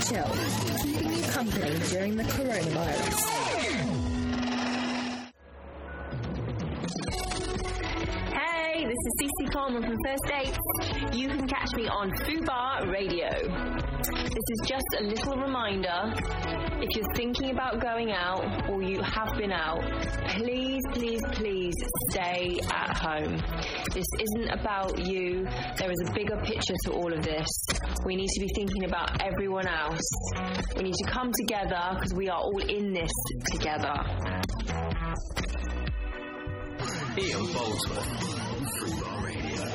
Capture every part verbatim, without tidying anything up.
Chill, keeping you company during the coronavirus. Hey, this is Cece Coleman from First Dates. You can catch me on Fubar Radio. This is just a little reminder, if you're thinking about going out or you have been out, please, please, please stay at home. This isn't about you. There is a bigger picture to all of this. We need to be thinking about everyone else. We need to come together because we are all in this together. Ian Boldsworth on Fubar Radio.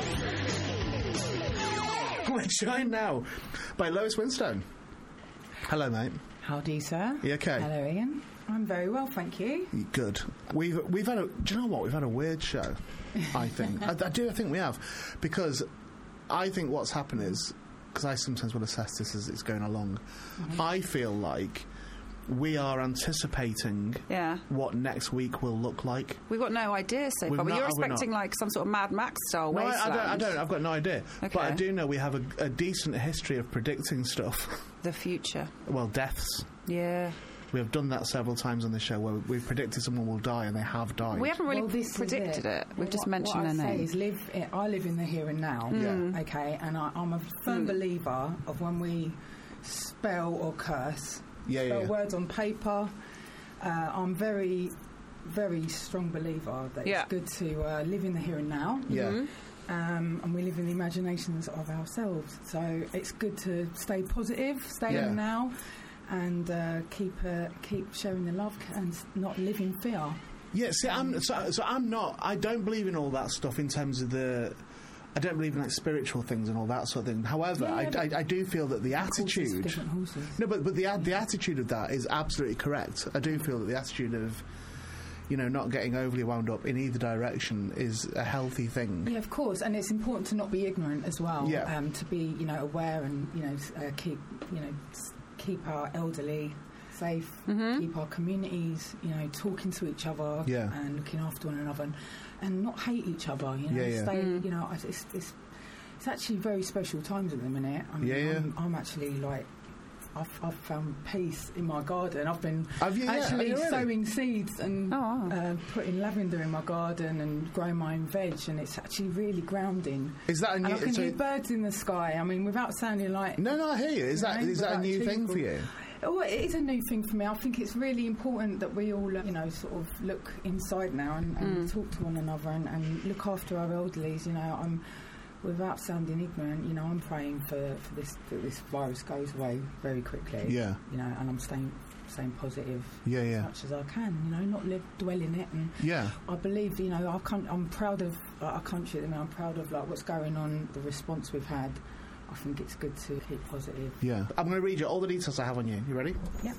We're joined now by Lois Winstone. Hello, mate. Howdy, sir. You okay? Hello, Ian. I'm very well, thank you. Good. We've we've had a. Do you know what? We've had a weird show. I think. I, I do. I think we have, because I think what's happened is, because I sometimes will assess this as it's going along. Mm-hmm. I feel like we are anticipating yeah. what next week will look like. We've got no idea so We've far. But not, you're expecting not. like some sort of Mad Max style no, wasteland. I, I, don't, I don't. I've got no idea. Okay. But I do know we have a, a decent history of predicting stuff. The future. Well, deaths. Yeah. We have done that several times on the show where we've predicted someone will die and they have died. We haven't really well, this predicted it. it. We've well, just what, mentioned what their I name. say is live. In, I live in the here and now. Yeah. Okay, and I, I'm a firm Mm. believer of when we spell or curse, Yeah, spell yeah, yeah. words on paper. Uh, I'm very, very strong believer that Yeah. it's good to uh, live in the here and now. Yeah. Mm-hmm. Um, and we live in the imaginations of ourselves. So it's good to stay positive, stay Yeah. in now, and uh, keep uh, keep sharing the love and not live in fear. Yeah, see, I'm, so, so I'm not, I don't believe in all that stuff in terms of the, I don't believe in like spiritual things and all that sort of thing. However, Yeah, I, but I, I do feel that the Horses for attitude, different horses. no, but but the the attitude of that is absolutely correct. I do feel that the attitude of, you know, not getting overly wound up in either direction is a healthy thing. Yeah, of course, and it's important to not be ignorant as well. Yeah. Um, to be, you know, aware and you know s- uh, keep, you know, s- keep our elderly safe, Mm-hmm. keep our communities, you know, talking to each other Yeah. and looking after one another, and, and not hate each other. You know, Yeah, yeah. stay. Mm. You know, I- it's, it's it's actually very special times at the minute. I mean, Yeah, yeah. I'm, I'm actually like. I've, I've found peace in my garden. I've been Have you? Yeah, actually have you really? sowing seeds and Oh, wow. uh, putting lavender in my garden and growing my own veg, and it's actually really grounding. Is that a And new? I can so- hear birds in the sky. I mean, without sounding like no, no, I hear you. Is You that know, is that a without new too thing for full- you? Oh, it is a new thing for me. I think it's really important that we all, uh, you know, sort of look inside now and, and Mm. talk to one another and, and look after our elderlies. You know, I'm, without sounding ignorant, you know, I'm praying for, for this that this virus goes away very quickly. Yeah. You know, and I'm staying staying positive Yeah, as yeah, much as I can. You know, not live dwell in it. And yeah. I believe, you know, our coun- I'm proud of like, our country. I mean, I'm proud of like what's going on, the response we've had. I think it's good to keep positive. Yeah. I'm going to read you all the details I have on you. You ready? Yeah.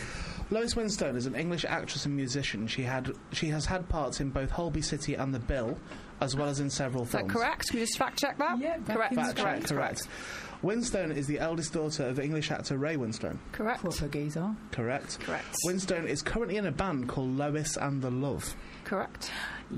Lois Winstone is an English actress and musician. She had she has had parts in both Holby City and The Bill, as well as in several Is that films. correct? Can you just fact check that? Yeah, correct. that is Fact correct. check, correct. Winstone is the eldest daughter of English actor Ray Winstone. Correct. Proper geezer. Correct. Correct. Winstone is currently in a band called Lois and the Love. Correct.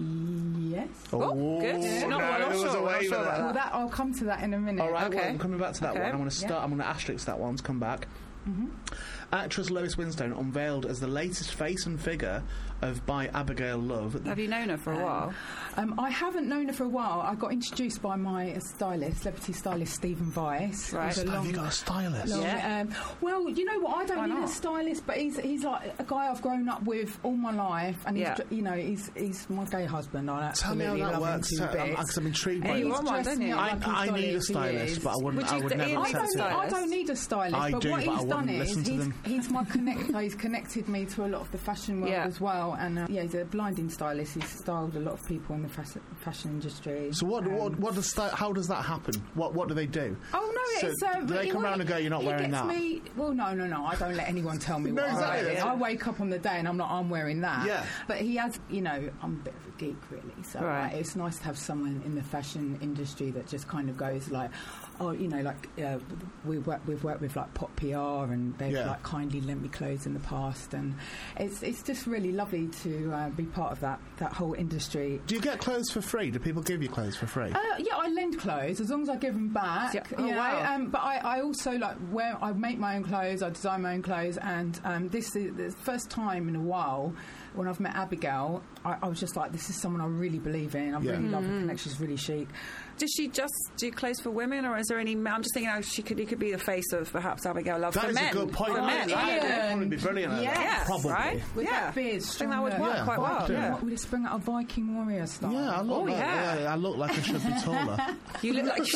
Yes. Oh, good. no, Not- we're not there was sure, a we're not wave sure of about that. Well, that I'll come to that in a minute. All right, Okay. well, I'm coming back to that Okay. one. I'm going to start. Yeah. I'm going to asterisk that one to come back. Mm-hmm. Actress Lois Winstone unveiled as the latest face and figure of By Abigail Love. Have you known her for a while? Um, I haven't known her for a while. I got introduced by my stylist, celebrity stylist Stephen Weiss. Right. Who's a Have you long- got a stylist? long- Yeah. um, well, you know what? I don't Why need not? a stylist, but he's he's like a guy I've grown up with all my life, and he's Yeah. ju- you know he's he's my gay husband. I Tell me how absolutely that love works. him to I'm, bits. I'm intrigued by Hey, He's you want one, dressed don't me you? up I, like he's I done need it a for stylist, years. but I wouldn't. Would I you would do- never Ian I needs a accept don't, it. I stylist. don't need a stylist, I but do, what but I he's done wouldn't is listen to he's, them. he's my connector. He's connected me to a lot of the fashion world Yeah. as well, and uh, yeah, he's a blinding stylist. He's styled a lot of people in the fashion, fashion industry. So what? Um, what? What does that? How does that happen? What? What do they do? Oh no, So it's uh, do they he- come well, round and go, "You're not he wearing gets that"? Me, well, no, no, no. I don't let anyone tell me No, what exactly, I wear. yeah. I wake up on the day and I'm not. I'm wearing that. Yeah. But he has, you know, I'm a bit of a geek really. So Right. like, it's nice to have someone in the fashion industry that just kind of goes like, oh, you know, like uh, we work, we've worked with like Pop P R, and they've Yeah. like kindly lent me clothes in the past, and it's it's just really lovely to uh, be part of that that whole industry. Do you get clothes for free? Do people give you clothes for free? Uh, yeah, I lend clothes as long as I give them back. Yeah. Oh, you know, wow. um, but I, I also like wear. I make my own clothes. I design my own clothes, and um, this is the first time in a while when I've met Abigail. I, I was just like, this is someone I really believe in. I Yeah. really love her connection. She's really chic. Does she just do clothes for women, or is there any? I'm just thinking, how she could, he could be the face of perhaps Abigail Love That for is men. a good point. For I men, think right? that would probably be brilliant at Yes. that. Probably. Right? With Yeah. that beard, I think that would stronger. work Yeah. quite well. Yeah. Yeah. What would it bring out a Viking warrior style? Yeah, I look Oh, like yeah. yeah, I look like I should be taller. You look like.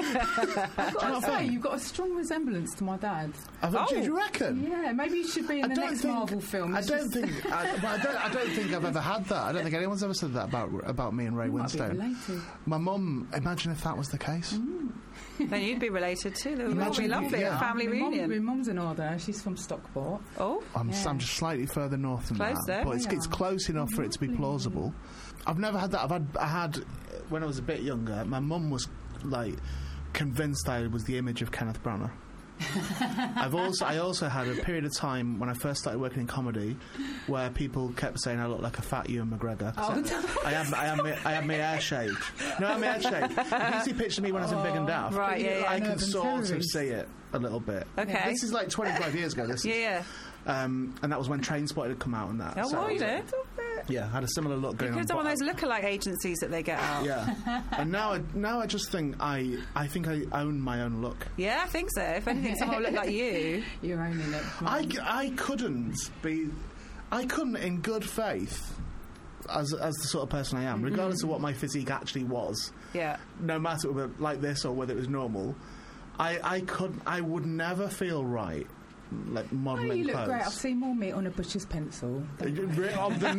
I've got to say, you've got a strong resemblance to my dad. I've, Oh. Do you reckon? Yeah, maybe you should be in I the don't next think, Marvel film. I It's don't just- think. I, but I don't. I don't think I've ever had that. I don't think anyone's ever said that about about me and Ray You might be Winstone. related. My mum. Imagine if that was the case. Then you'd be related too. That would Imagine be you- lovely. yeah. A family My mum- reunion. My mum's an order. She's from Stockport. Oh, I'm, Yeah. I'm just slightly further north than Close that, there. but it's, Yeah. it's close enough for it to be plausible. I've never had that. I've had. I had when I was a bit younger. My mum was like convinced I was the image of Kenneth Branagh. I've also I also had a period of time when I first started working in comedy where people kept saying I look like a fat Ewan McGregor. 'cause I, I had I had my, I had my hair shaved. No, I had my hair shaved. If you see pictures of me when I was in Big and Daft, Right, yeah, yeah. I can Urban sort of terrorist. see it a little bit. Okay. This is like twenty-five years ago. This yeah, is. yeah. Um, and that was when Trainspotting had come out and that. Oh, So well, I you was know. like- Yeah, I had a similar look going Could on. have done one but of those lookalike agencies that they get out. Yeah, and now I, now I just think I I think I own my own look. Yeah, I think so. If anything, someone will look like you. You're owning it. I, I couldn't be, I couldn't in good faith, as as the sort of person I am, regardless of what my physique actually was, Yeah. no matter whether it was like this or whether it was normal, I I could I would never feel right. Like Oh, modelling you look clothes. great. I've seen more meat on a butcher's pencil. Of the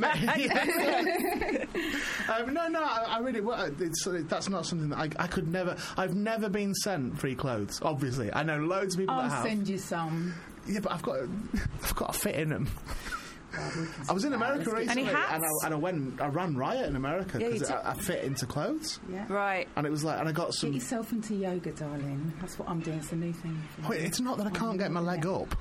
um, no, no, I, I really. Well, it's, that's not something that I, I could never. I've never been sent free clothes. Obviously, I know loads of people I'll that have. send you some. Yeah, but I've got, I've got to fit in them. I was in America Any recently, hats? and I, and I went, I ran riot in America Yeah, you because did. I, I fit into clothes, Yeah. Right. and it was like, and I got Get some. yourself into yoga, darling. That's what I'm doing. It's a new thing. Wait, it's not that I can't get my leg up.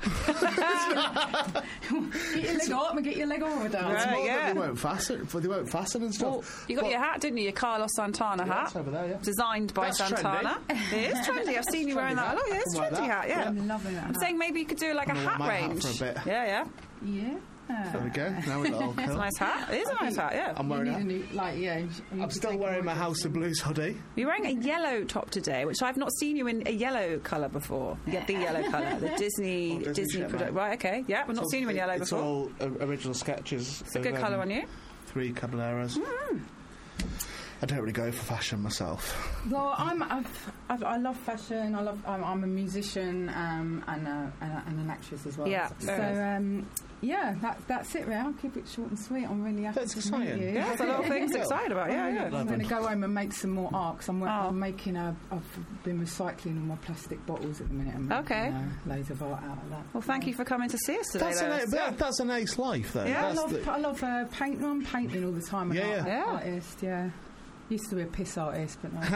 Get your leg up and get your leg over, darling. It's Right, more yeah. that they won't fasten, they won't fasten and stuff. Well, you got But- your hat, didn't you? Your Carlos Santana Yeah, hat. it's over there, yeah. Designed by That's Santana. It is trendy. I've seen you wearing that a lot. Yeah, it's Something like trendy that. hat, yeah. I'm loving that. I'm saying maybe you could do like a I'm gonna hat wear my hat range. for a bit. Yeah, yeah. Yeah. There we go. Now we got all It's a cool. nice hat. It is a nice hat, yeah. I'm You wearing need a it. new, like, yeah. you I'm could still take wearing my one. House of Blues hoodie. You're wearing a yellow top today, which I've not seen you in a yellow colour before. Yeah, the yellow colour, the Disney Oh, Disney Disney shit, product. mate. Right, okay. Yeah, we've not seen you in yellow It's before. all uh, original sketches. It's a good colour on you. Three caballeros. Mm. I don't really go for fashion myself. Well, I'm. I've, I've, I love fashion. I love. I'm, I'm a musician um, and, a, and, a, and an actress as well. Yeah, So fair um, yeah, that, that's it. Really, I'll keep it short and sweet. I'm really happy That's to exciting. meet you. Yeah, there's a lot of things Yeah. excited about. Yeah, yeah. I'm going to go home and make some more art 'cause I'm, wor- Oh. I'm making a. I've been recycling all my plastic bottles at the minute. And making, Okay. uh, loads of art out of that. Well, thank you for coming to see us today. That's an, Lois. a- that, that's an ace life, though. Yeah, I That's love, the- I love uh, painting. I'm painting all the time. An Yeah, art, yeah. Yeah. artist. Yeah. Used to be a piss artist, but no. Just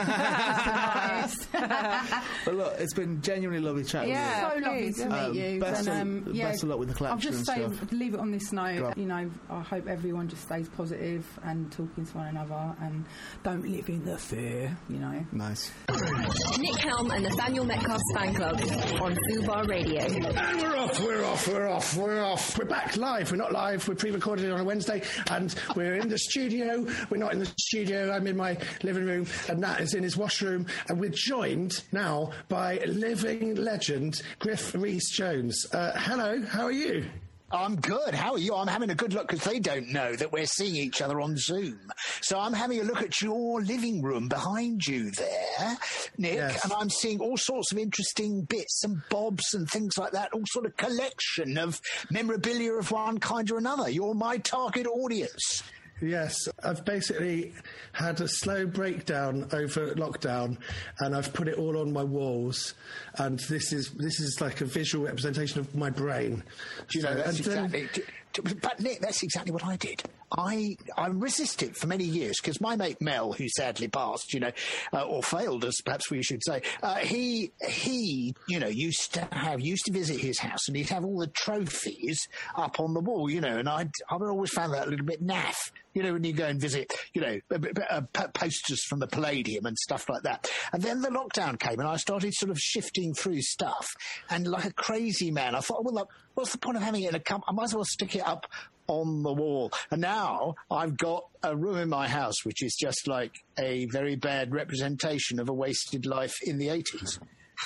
an artist. but look, it's been genuinely lovely chatting Yeah. so lovely please, to yeah. meet Um, you. best and, of- um, yeah, best of luck with the I'll collection just and say, stuff. leave it on this Go note. on. You know, I hope everyone just stays positive and talking to one another and don't live in the fear. You know. with. Nice. Nick Helm and Nathaniel Metcalf's fan club on Fubar Radio. And we're off, we're off, we're off, we're off. We're back live. We're not live, we're pre-recorded it on a Wednesday, and we're in the studio. We're not in the studio, I'm in my living room, and Nat is in his washroom, and we're joined now by living legend Griff Rhys-Jones. Uh, hello, how are you? I'm good. How are you? I'm having a good look because they don't know that we're seeing each other on Zoom. So I'm having a look at your living room behind you there, Nick, Yes. and I'm seeing all sorts of interesting bits and bobs and things like that, all sort of collection of memorabilia of one kind or another. You're my target audience. Yes, I've basically had a slow breakdown over lockdown, and I've put it all on my walls. And this is this is like a visual representation of my brain. Do you know, So- that's and then- exactly... Do, But Nick, that's exactly what I did. I I resisted for many years because my mate Mel, who sadly passed, you know, uh, or failed, as perhaps we should say, uh, he he you know used to have used to visit his house and he'd have all the trophies up on the wall, you know, and I'd I've always found that a little bit naff. You know, when you go and visit, you know, uh, posters from the Palladium and stuff like that. And then the lockdown came and I started sort of shifting through stuff. And like a crazy man, I thought, well, look, what's the point of having it in a cup? I might as well stick it up on the wall. And now I've got a room in my house which is just like a very bad representation of a wasted life in the eighties.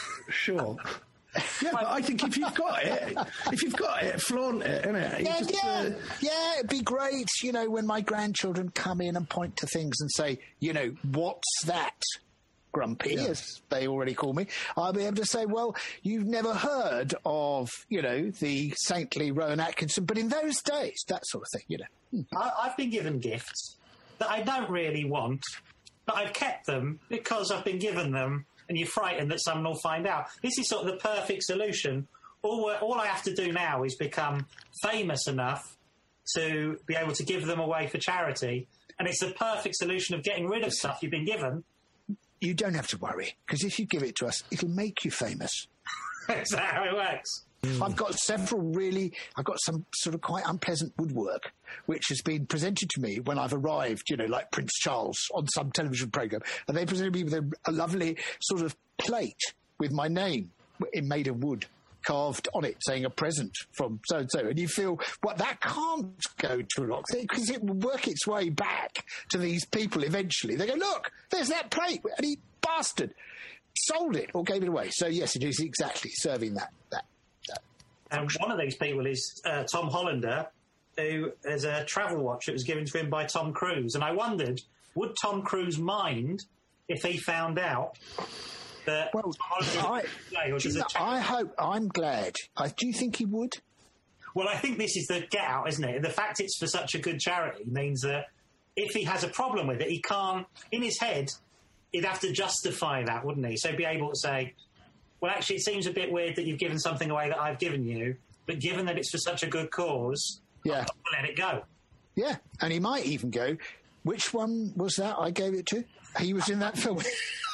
Sure. Yeah, but I think if you've got it, if you've got it, flaunt it, innit? Yeah, just, yeah, uh, yeah, it'd be great, you know, when my grandchildren come in and point to things and say, you know, what's that, Grumpy, Yeah. as they already call me, I'll be able to say, well, you've never heard of, you know, the saintly Rowan Atkinson, but in those days, that sort of thing, you know. I, I've been given gifts that I don't really want, but I've kept them because I've been given them, and you're frightened that someone will find out. This is sort of the perfect solution. All, we're- all I have to do now is become famous enough to be able to give them away for charity, and it's the perfect solution of getting rid of stuff you've been given. You don't have to worry, because if you give it to us, it'll make you famous. Is that how it works? I've got several really, I've got some sort of quite unpleasant woodwork, which has been presented to me when I've arrived, you know, like Prince Charles on some television programme. And they presented me with a, a lovely sort of plate with my name in made of wood carved on it, saying a present from so-and-so. And you feel, well, that can't go to a lot, because it will work its way back to these people eventually. They go, look, there's that plate, and he bastard sold it or gave it away. So, yes, it is exactly serving that, that. And one of these people is uh, Tom Hollander, who is a travel watch that was given to him by Tom Cruise. And I wondered, would Tom Cruise mind if he found out that Well, Tom Hollander I, was a or do you does know, a check- I hope, I'm glad. I, do you think he would? Well, I think this is the get out, isn't it? The fact it's for such a good charity means that if he has a problem with it, he can't, in his head, he'd have to justify that, wouldn't he? So be able to say, well, actually, it seems a bit weird that you've given something away that I've given you, but given that it's for such a good cause, Yeah. I'll let it go. Yeah, and he might even go, which one was that I gave it to? He was in that film.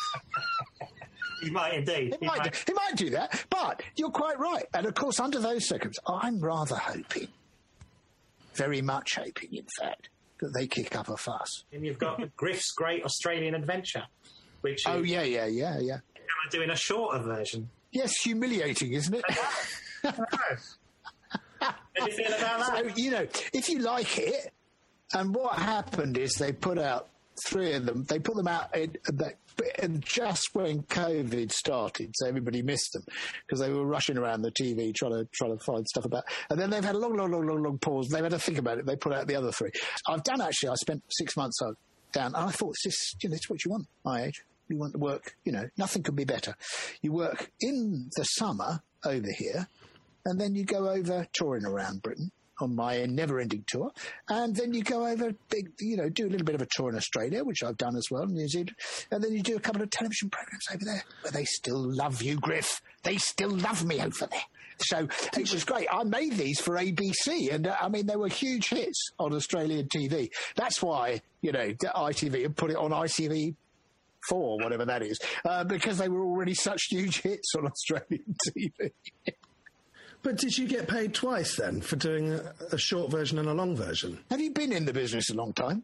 He might indeed. He might, do, he might do that, but you're quite right. And, of course, under those circumstances, I'm rather hoping, very much hoping, in fact, that they kick up a fuss. And you've got Griff's Great Australian Adventure, which Oh, is yeah, yeah, yeah, yeah. doing a shorter version. Yes, humiliating, isn't it? How do you feel about that? So, you know, if you like it, and what happened is they put out three of them. They put them out in, in just when COVID started, so everybody missed them because they were rushing around the T V trying to trying to find stuff about. And then they've had a long, long, long, long, long pause. They've had to think about it. They put out the other three. I've done actually. I spent six months down, and I thought, this is, you know, it's what you want. My age, you want to work. You know, nothing could be better. You work in the summer over here, and then you go over touring around Britain on my never-ending tour, and then you go over, big, you know, do a little bit of a tour in Australia, which I've done as well, New Zealand, and then you do a couple of television programs over there, where they still love you, Griff. They still love me over there. So it was great. I made these for A B C, and uh, I mean, they were huge hits on Australian T V. That's why, you know, I T V had put it on I T V four, whatever that is, uh, because they were already such huge hits on Australian T V. But did you get paid twice then for doing a, a short version and a long version? Have you been in the business a long time?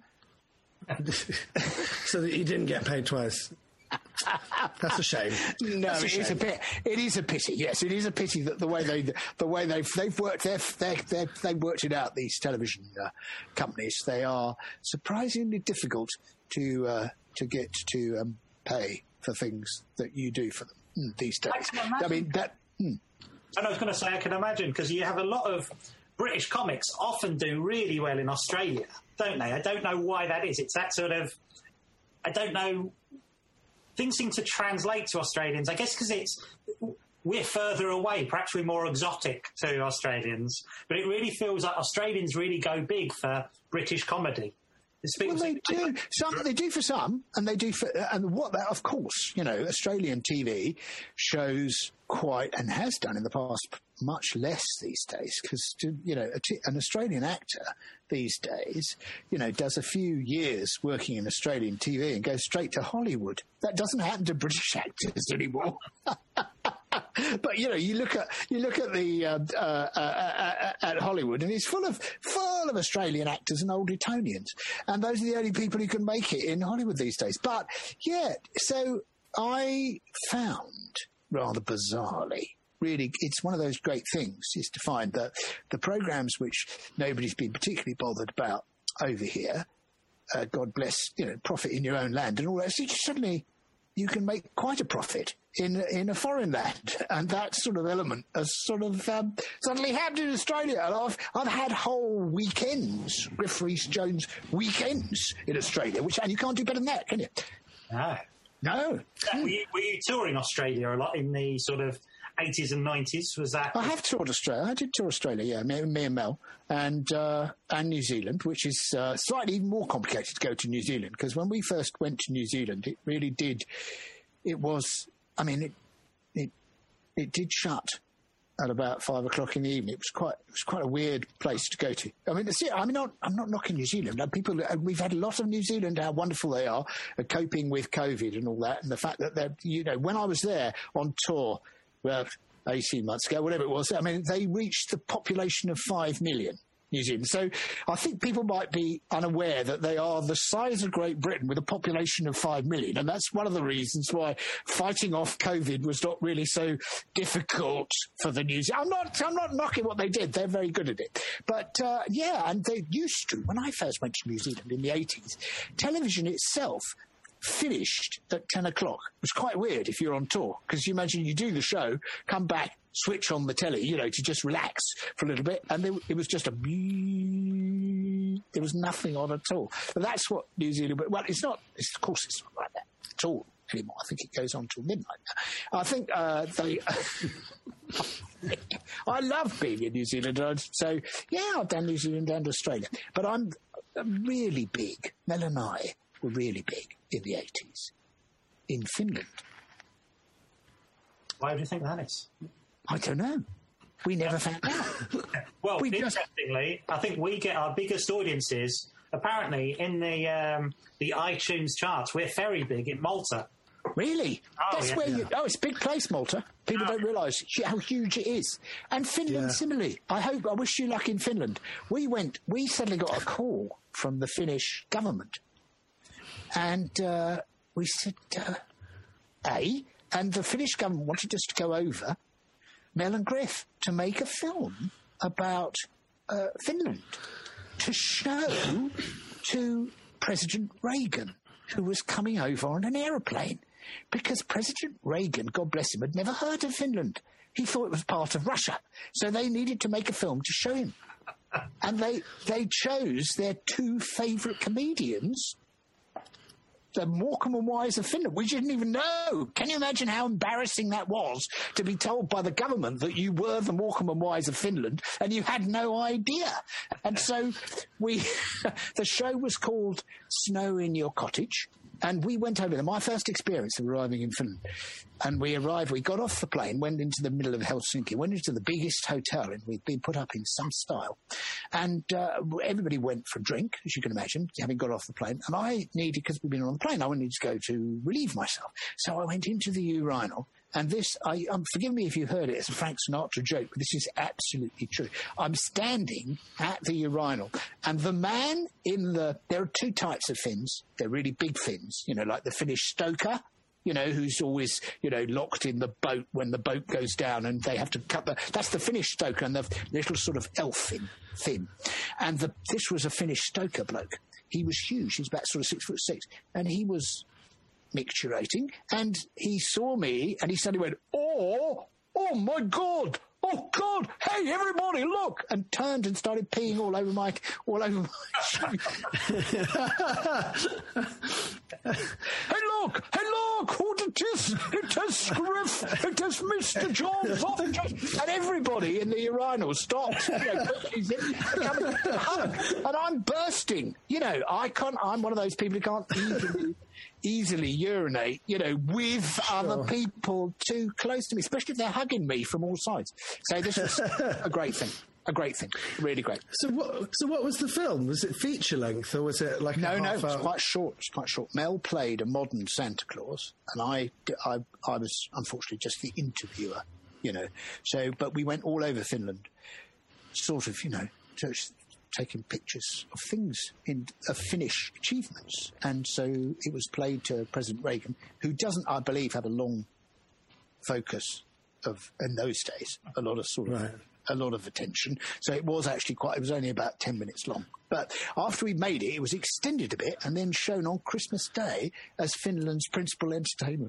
So that you didn't get paid twice? That's a shame. No, That's a it is a shame. bit. It is a pity. Yes, it is a pity that the way they, the way they've they've worked their they they they've worked it out. These television uh, companies, they are surprisingly difficult to uh, to get to um, pay for things that you do for them mm, these days. I can imagine. I mean that. Mm. And I was going to say, I can imagine, because you have a lot of British comics often do really well in Australia, don't they? I don't know why that is. It's that sort of, I don't know, things seem to translate to Australians. I guess because it's, we're further away, perhaps we're more exotic to Australians, but it really feels like Australians really go big for British comedy. Well, they do. Some they do for some, and they do for. And what that, of course, you know, Australian T V shows quite and has done in the past much less these days because you know a t- an Australian actor these days, you know, does a few years working in Australian T V and goes straight to Hollywood. That doesn't happen to British actors anymore. But you know, you look at you look at the uh, uh, uh, uh, at Hollywood, and it's full of full of Australian actors and old Etonians, and those are the only people who can make it in Hollywood these days. But yeah, so I found rather bizarrely, really, it's one of those great things is to find that the programs which nobody's been particularly bothered about over here, uh, God bless, you know, profit in your own land and all that. So suddenly you can make quite a profit in in a foreign land, and that sort of element has sort of um, suddenly happened in Australia. And I've I've had whole weekends, Griff Rhys-Jones weekends in Australia, which and you can't do better than that, can you? No, no. Were you, were you touring Australia a lot in the sort of eighties and nineties? Was that? I have toured Australia. I did tour Australia, yeah, me, me and Mel, and uh, and New Zealand, which is uh, slightly even more complicated to go to New Zealand because when we first went to New Zealand, it really did. It was. I mean, it, it it did shut at about five o'clock in the evening. It was quite it was quite a weird place to go to. I mean, see, I mean, not, I'm not knocking New Zealand. People, we've had a lot of New Zealand, how wonderful they are at coping with COVID and all that, and the fact that they're, you know, when I was there on tour, well, eighteen months ago, whatever it was, I mean, they reached the population of five million. New Zealand. So I think people might be unaware that they are the size of Great Britain with a population of five million. And that's one of the reasons why fighting off COVID was not really so difficult for the New Zealand. I'm not, I'm not knocking what they did. They're very good at it. But, uh, yeah, and they used to, when I first went to New Zealand in the eighties, television itself finished at ten o'clock. It was quite weird if you're on tour, because you imagine you do the show, come back, switch on the telly, you know, to just relax for a little bit, and there, it was just a... There was nothing on at all. But that's what New Zealand... Well, it's not... It's, of course, it's not like that at all anymore. I think it goes on till midnight now. I think uh, they... I love being in New Zealand, so, yeah, I've done New Zealand and Australia. But I'm really big. Mel and I were really big in the eighties in Finland. Why do you think that is? I don't know. We never found out. Well, we interestingly, just... I think we get our biggest audiences, apparently, in the um, the iTunes charts. We're very big in Malta. Really? Oh, That's yeah, where yeah. you... Oh, it's a big place, Malta. People Oh. don't realise how huge it is. And Finland, Yeah. similarly. I hope... I wish you luck in Finland. We went... We suddenly got a call from the Finnish government. And uh, we said, uh, A, and the Finnish government wanted us to go over, Mel and Griff, to make a film about uh, Finland to show to President Reagan, who was coming over on an aeroplane. Because President Reagan, God bless him, had never heard of Finland. He thought it was part of Russia. So they needed to make a film to show him. And they, they chose their two favourite comedians, the Morecambe and Wise of Finland. We didn't even know. Can you imagine how embarrassing that was to be told by the government that you were the Morecambe and Wise of Finland and you had no idea? And so we, the show was called Snow in Your Cottage. And we went over there. My first experience of arriving in Finland. And we arrived, we got off the plane, went into the middle of Helsinki, went into the biggest hotel, and we'd been put up in some style. And uh, everybody went for a drink, as you can imagine, having got off the plane. And I needed, because we'd been on the plane, I needed to go to relieve myself. So I went into the urinal. And this, I, um, forgive me if you heard it, it's a Frank Sinatra joke, but this is absolutely true. I'm standing at the urinal, and the man in the, there are two types of Finns. They're really big Finns, you know, like the Finnish stoker, you know, who's always, you know, locked in the boat when the boat goes down and they have to cut the, that's the Finnish stoker, and the little sort of elf Finn, Finn. And the, this was a Finnish stoker bloke. He was huge. He was about sort of six foot six, and he was micturating, and he saw me, and he suddenly went, oh, oh my God, oh God, hey everybody, look, and turned and started peeing all over my, all over my shoe. Hello, look, hey, look, who it is? It is Scriff. It is Mister John Fox. And everybody in the urinal stops. You know, pushes in, coming to hug. And I'm bursting. You know, I can't, I'm one of those people who can't easily, easily urinate, you know, with sure. other people too close to me, especially if they're hugging me from all sides. So this was a great thing. A great thing, really great. So what? So what was the film? Was it feature length or was it like no, a no? half It was hour? quite short. It's quite short. Mel played a modern Santa Claus, and I, I, I was unfortunately just the interviewer, you know. So, but we went all over Finland, sort of, you know, just taking pictures of things in of Finnish achievements, and so it was played to President Reagan, who doesn't, I believe, have a long focus of in those days, a lot of sort of. Right. A lot of attention. So it was actually quite, it was only about ten minutes long. But after we made it, it was extended a bit and then shown on Christmas Day as Finland's principal entertainment.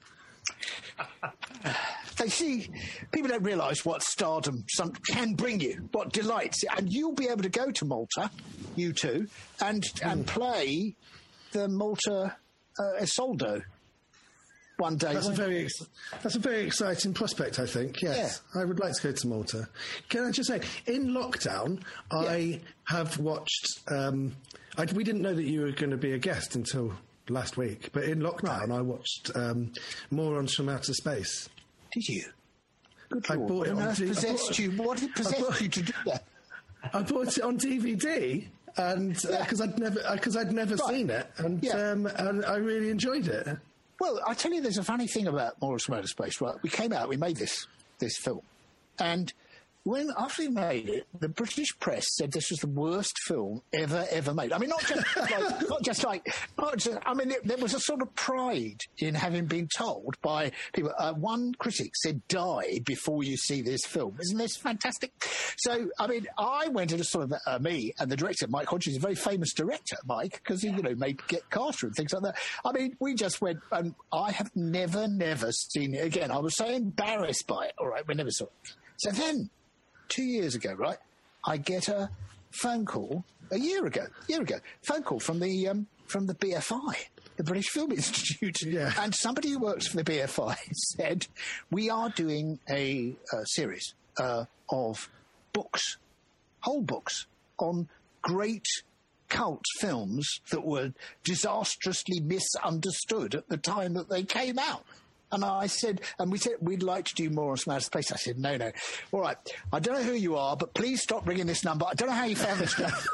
They see, people don't realise what stardom some, can bring you, what delights. And you'll be able to go to Malta, you two, and, mm. and play the Malta uh, Isolde. One day. That's a very, ex- that's a very exciting prospect, I think. Yes, yeah. I would like to go to Malta. Can I just say, in lockdown, yeah. I have watched. Um, I, we didn't know that you were going to be a guest until last week, but in lockdown, right. I watched um, Morons from Outer Space. Did you? Good I Lord. bought it What on. D- possessed bought, you? What did possess bought, you to do that? I bought it on D V D. And because yeah. uh, I'd never, because uh, I'd never right. seen it, and yeah. um, and I really enjoyed it. Well, I tell you, there's a funny thing about Morris from Outer Space, right? We came out, we made this this film, and when after we made it, the British press said this was the worst film ever, ever made. I mean, not just like, not just like, not just, I mean, it, there was a sort of pride in having been told by people. Uh, one critic said, "Die before you see this film." Isn't this fantastic? So, I mean, I went into sort of uh, me and the director, Mike Hodges, a very famous director, Mike, because he, you know, made Get Carter and things like that. I mean, we just went, and I have never, never seen it again. I was so embarrassed by it. All right, we never saw it. So then. Two years ago, right, I get a phone call, a year ago, year ago, phone call from the um, from the B F I, the British Film Institute. Yeah. And somebody who works for the B F I said, we are doing a, a series uh, of books, whole books, on great cult films that were disastrously misunderstood at the time that they came out. And I said, and we said, we'd like to do more on Outer Space. I said, no, no. All right, I don't know who you are, but please stop ringing this number. I don't know how you found this number.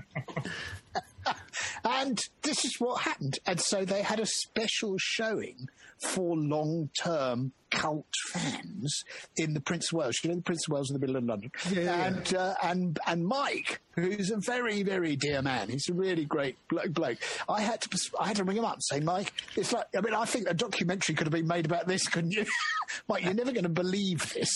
And this is what happened. And so they had a special showing for long-term cult fans in the Prince of Wales. You know, the Prince of Wales in the middle of London. Yeah, and, yeah. Uh, and and Mike, who's a very, very dear man. He's a really great bloke. I had to I had to ring him up and say, Mike, it's like, I mean, I think a documentary could have been made about this, couldn't you? Mike, you're never going to believe this.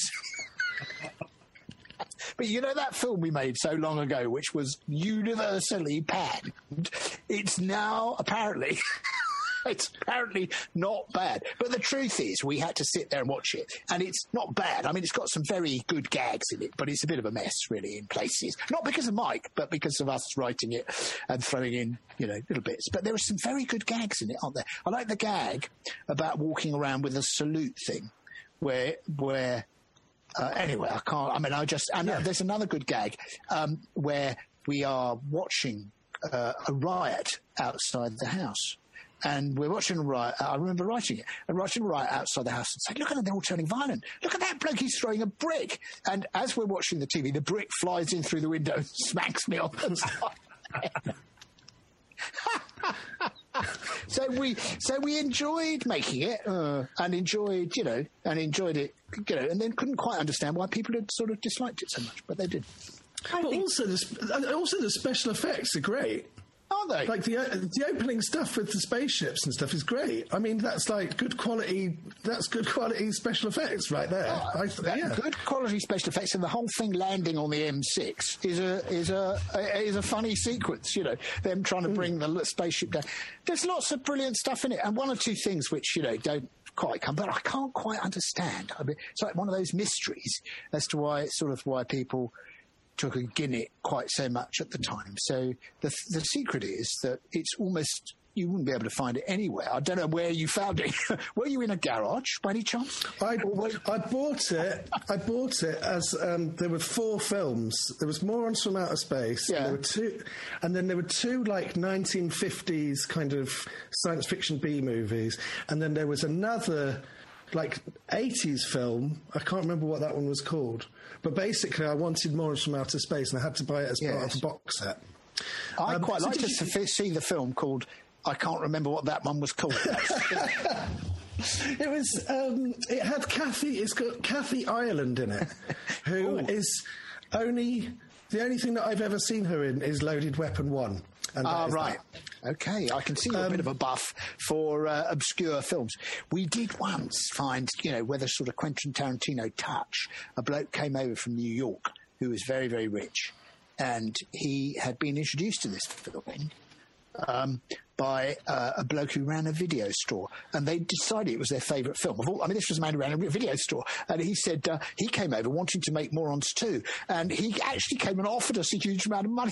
But you know that film we made so long ago, which was universally panned? It's now apparently... It's apparently not bad. But the truth is, we had to sit there and watch it. And it's not bad. I mean, it's got some very good gags in it, but it's a bit of a mess, really, in places. Not because of Mike, but because of us writing it and throwing in, you know, little bits. But there are some very good gags in it, aren't there? I like the gag about walking around with a salute thing, where... where uh, anyway, I can't... I mean, I just... And yeah. There's another good gag um, where we are watching uh, a riot outside the house. And we're watching a riot. I remember writing it. And watching a riot outside the house and saying, look at them, they're all turning violent. Look at that bloke, he's throwing a brick. And as we're watching the T V, the brick flies in through the window and smacks me on the side. So we, so we enjoyed making it, uh, and enjoyed, you know, and enjoyed it, you know, and then couldn't quite understand why people had sort of disliked it so much, but they did. I but also the, also the special effects are great. Are they? Like the uh, the opening stuff with the spaceships and stuff is great. I mean, that's like good quality. That's good quality special effects right there. Oh, I th- yeah. Good quality special effects, and the whole thing landing on the M six is a is a, a is a funny sequence. You know, them trying to bring mm. the spaceship down. There's lots of brilliant stuff in it, and one or two things which you know don't quite come, but I can't quite understand. I mean, it's like one of those mysteries as to why it's sort of why people took a guinea quite so much at the time. So the the secret is that it's almost you wouldn't be able to find it anywhere. I don't know where you found it. Were you in a garage by any chance? I, I bought it. I bought it as um, there were four films. There was Morons from Outer Space. Yeah. And there were two, and then there were two like nineteen fifties kind of science fiction B movies, and then there was another like eighties film. I can't remember what that one was called, but basically I wanted Morons from Outer Space, and I had to buy it as Yes. part of the box set. I Um, quite so like did to you- s- see the film called. I can't remember what that one was called. It was. Um, it had Kathy. It's got Kathy Ireland in it, who is only the only thing that I've ever seen her in is Loaded Weapon One. And that Ah, is right. that. Okay, I can see you're a bit of a buff for uh, obscure films. We did once find, you know, where the sort of Quentin Tarantino touch. A bloke came over from New York who was very, very rich, and he had been introduced to this film um, by uh, a bloke who ran a video store, and they decided it was their favourite film of all. I mean, this was a man who ran a video store, and he said uh, he came over wanting to make Morons too, and he actually came and offered us a huge amount of money.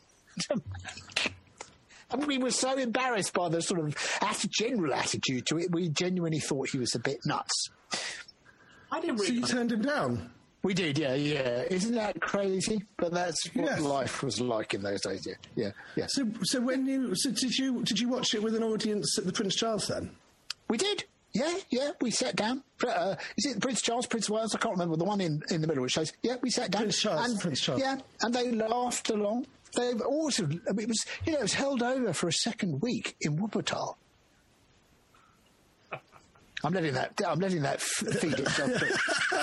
And we were so embarrassed by the sort of atti- general attitude to it, we genuinely thought he was a bit nuts. I didn't So really. you turned him down? We did, yeah, yeah. Isn't that crazy? But that's what Yes. life was like in those days, yeah, yeah, yeah. So, so when you so did you did you watch it with an audience at the Prince Charles then? We did. Yeah, yeah, we sat down. Uh, is it Prince Charles, Prince Wales? I can't remember. The one in, in the middle which says, yeah, we sat down. Prince Charles, and, Prince Charles. Yeah, and they laughed along. They also, I mean, it was, you know, it was held over for a second week in Wuppertal. I'm letting that, I'm letting that f- feed itself through.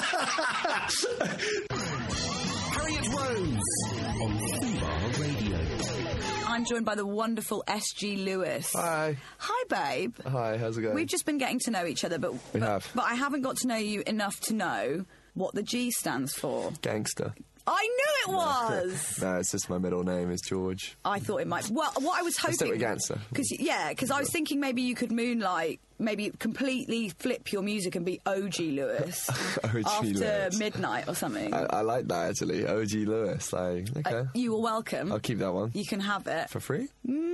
Harriet Rose on Fubar Radio. I'm joined by the wonderful S G Lewis. Hi. Hi, babe. Hi, how's it going? We've just been getting to know each other, but We but, have. but I haven't got to know you enough to know what the G stands for. Gangster. I knew it was. No, it's just my middle name is George. I thought it might. Well, what I was Let's stick hoping, with gangster. because yeah, because I was thinking maybe you could moonlight, maybe completely flip your music and be O G Lewis O G after Lewis. midnight or something. I, I like that actually. O G Lewis. Like, okay. Uh, you were welcome. I'll keep that one. You can have it. For free?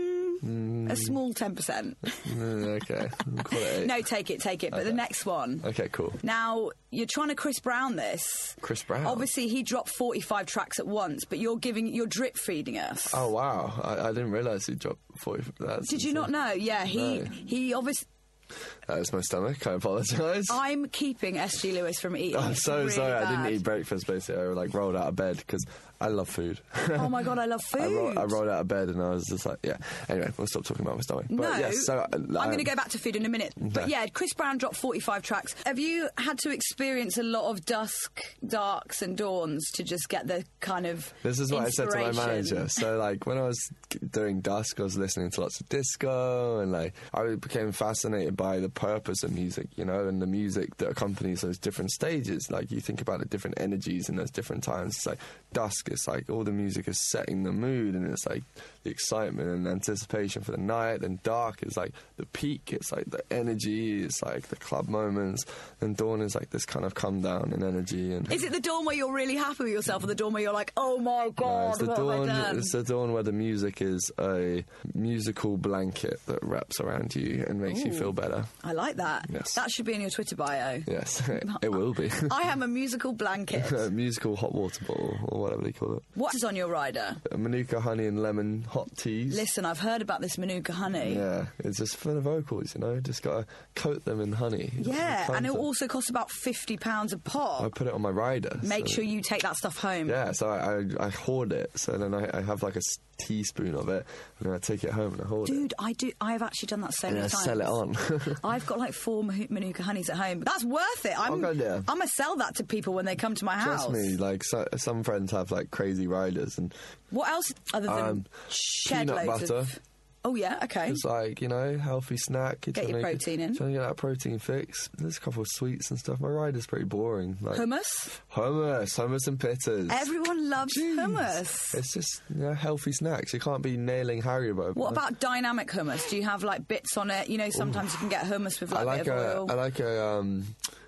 Mm, A small ten percent. Mm, okay. We'll call it eight. No, take it, take it. But the next one. Okay, cool. Now, you're trying to Chris Brown this. Chris Brown? Obviously, he dropped forty-five tracks at once, but you're giving, you're drip feeding us. Oh, wow. I, I didn't realise he dropped forty. That's Did you not know? Yeah, he No. he obviously. That was my stomach. I apologise. I'm keeping S G Lewis from eating. I'm It's so really sorry. I didn't bad. eat breakfast, basically. I like rolled out of bed because I love food. Oh my god, I love food. I, rolled, I rolled out of bed and I was just like, yeah. Anyway, we'll stop talking about my stomach. But No, yes, so, uh, I'm going to go back to food in a minute. But Okay. yeah, Chris Brown dropped forty-five tracks. Have you had to experience a lot of dusk, darks, and dawns to just get the kind of This is what I said to my inspiration? manager. So, like, when I was doing Dusk, I was listening to lots of disco, and like, I became fascinated by the purpose of music, you know, and the music that accompanies those different stages. Like, you think about the different energies in those different times. It's like Dusk, it's like all the music is setting the mood, and it's like the excitement and anticipation for the night. And Dark is like the peak, it's like the energy, it's like the club moments. And Dawn is like this kind of come down and energy. And Is it the dawn where you're really happy with yourself, or the dawn where you're like, oh my No, god, it's the what dawn. have I done? It's the dawn where the music is a musical blanket that wraps around you and makes you Ooh. feel better. I like that. Yes. That should be in your Twitter bio. Yes, it will be. I am a musical blanket. A musical hot water bottle, or whatever they call it. What is on your rider? A Manuka honey and lemon hot teas. Listen, I've heard about this Manuka honey. Yeah, it's just for the vocals, you know. Just gotta coat them in honey. Yeah, and it Fanta. also costs about fifty pounds a I pop. put it on my rider. Make so- sure you take that stuff home. Yeah, so I, I, I hoard it. So then I, I have like a s- teaspoon of it, and then I take it home and I hoard it. Dude, I do. I have actually done that so And many I times. sell it on. I've got like four Mah- Manuka honeys at home. But that's worth it. I'm, Oh, God, yeah. I'm gonna sell that to people when they come to my house. Trust me, like so, some friends have like crazy riders, and What else other than Um, shed peanut loads butter. of? Oh yeah, okay. It's like, you know, healthy snack. You're Get trying your to- protein in. Trying to get that protein fix. There's a couple of sweets and stuff. My rider's pretty boring. Like Hummus. hummus, hummus and pitters. Everyone loves Jeez. hummus. It's just, you know, healthy snacks. You can't be nailing Haribo. What about dynamic hummus? Do you have like bits on it? You know, sometimes you can get hummus with I like, like a bit of a, oil. I like a um,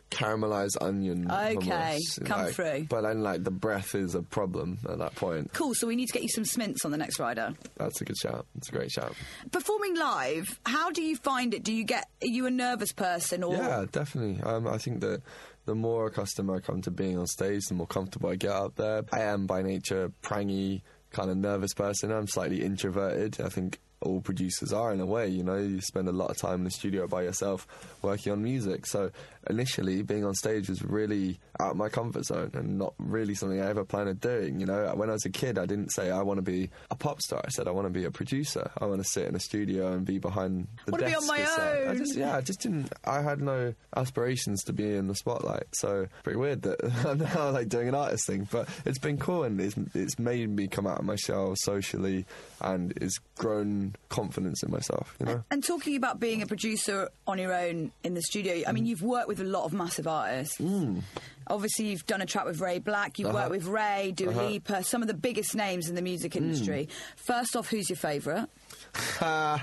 caramelized onion. Okay, hummus, come like, through. But then, like, the breath is a problem at that point. Cool, so we need to get you some Smints on the next rider. That's a good shout. It's a great shout. Performing live, how do you find it? Do you get, are you a nervous person? Or Yeah, definitely. Um, I think that the more accustomed I come to being on stage, the more comfortable I get up there. I am by nature a prangy, kind of nervous person. I'm slightly introverted. I think all producers are in a way, you know. You spend a lot of time in the studio by yourself working on music. So initially, being on stage was really out of my comfort zone and not really something I ever planned on doing. You know, when I was a kid, I didn't say I want to be a pop star. I said I want to be a producer. I want to sit in a studio and be behind the want to desk. be on my set. own. I just, yeah, I just didn't. I had no aspirations to be in the spotlight. So pretty weird that I'm now like doing an artist thing, but it's been cool and it's it's made me come out of my shell socially and it's grown confidence in myself. You know. And talking about being a producer on your own in the studio, I mean, you've worked with a lot of massive artists. Mm. Obviously, you've done a track with Ray Black, you've Uh-huh. worked with Ray, Dua Uh-huh. Lipa, some of the biggest names in the music industry. First off, who's your favourite? oh,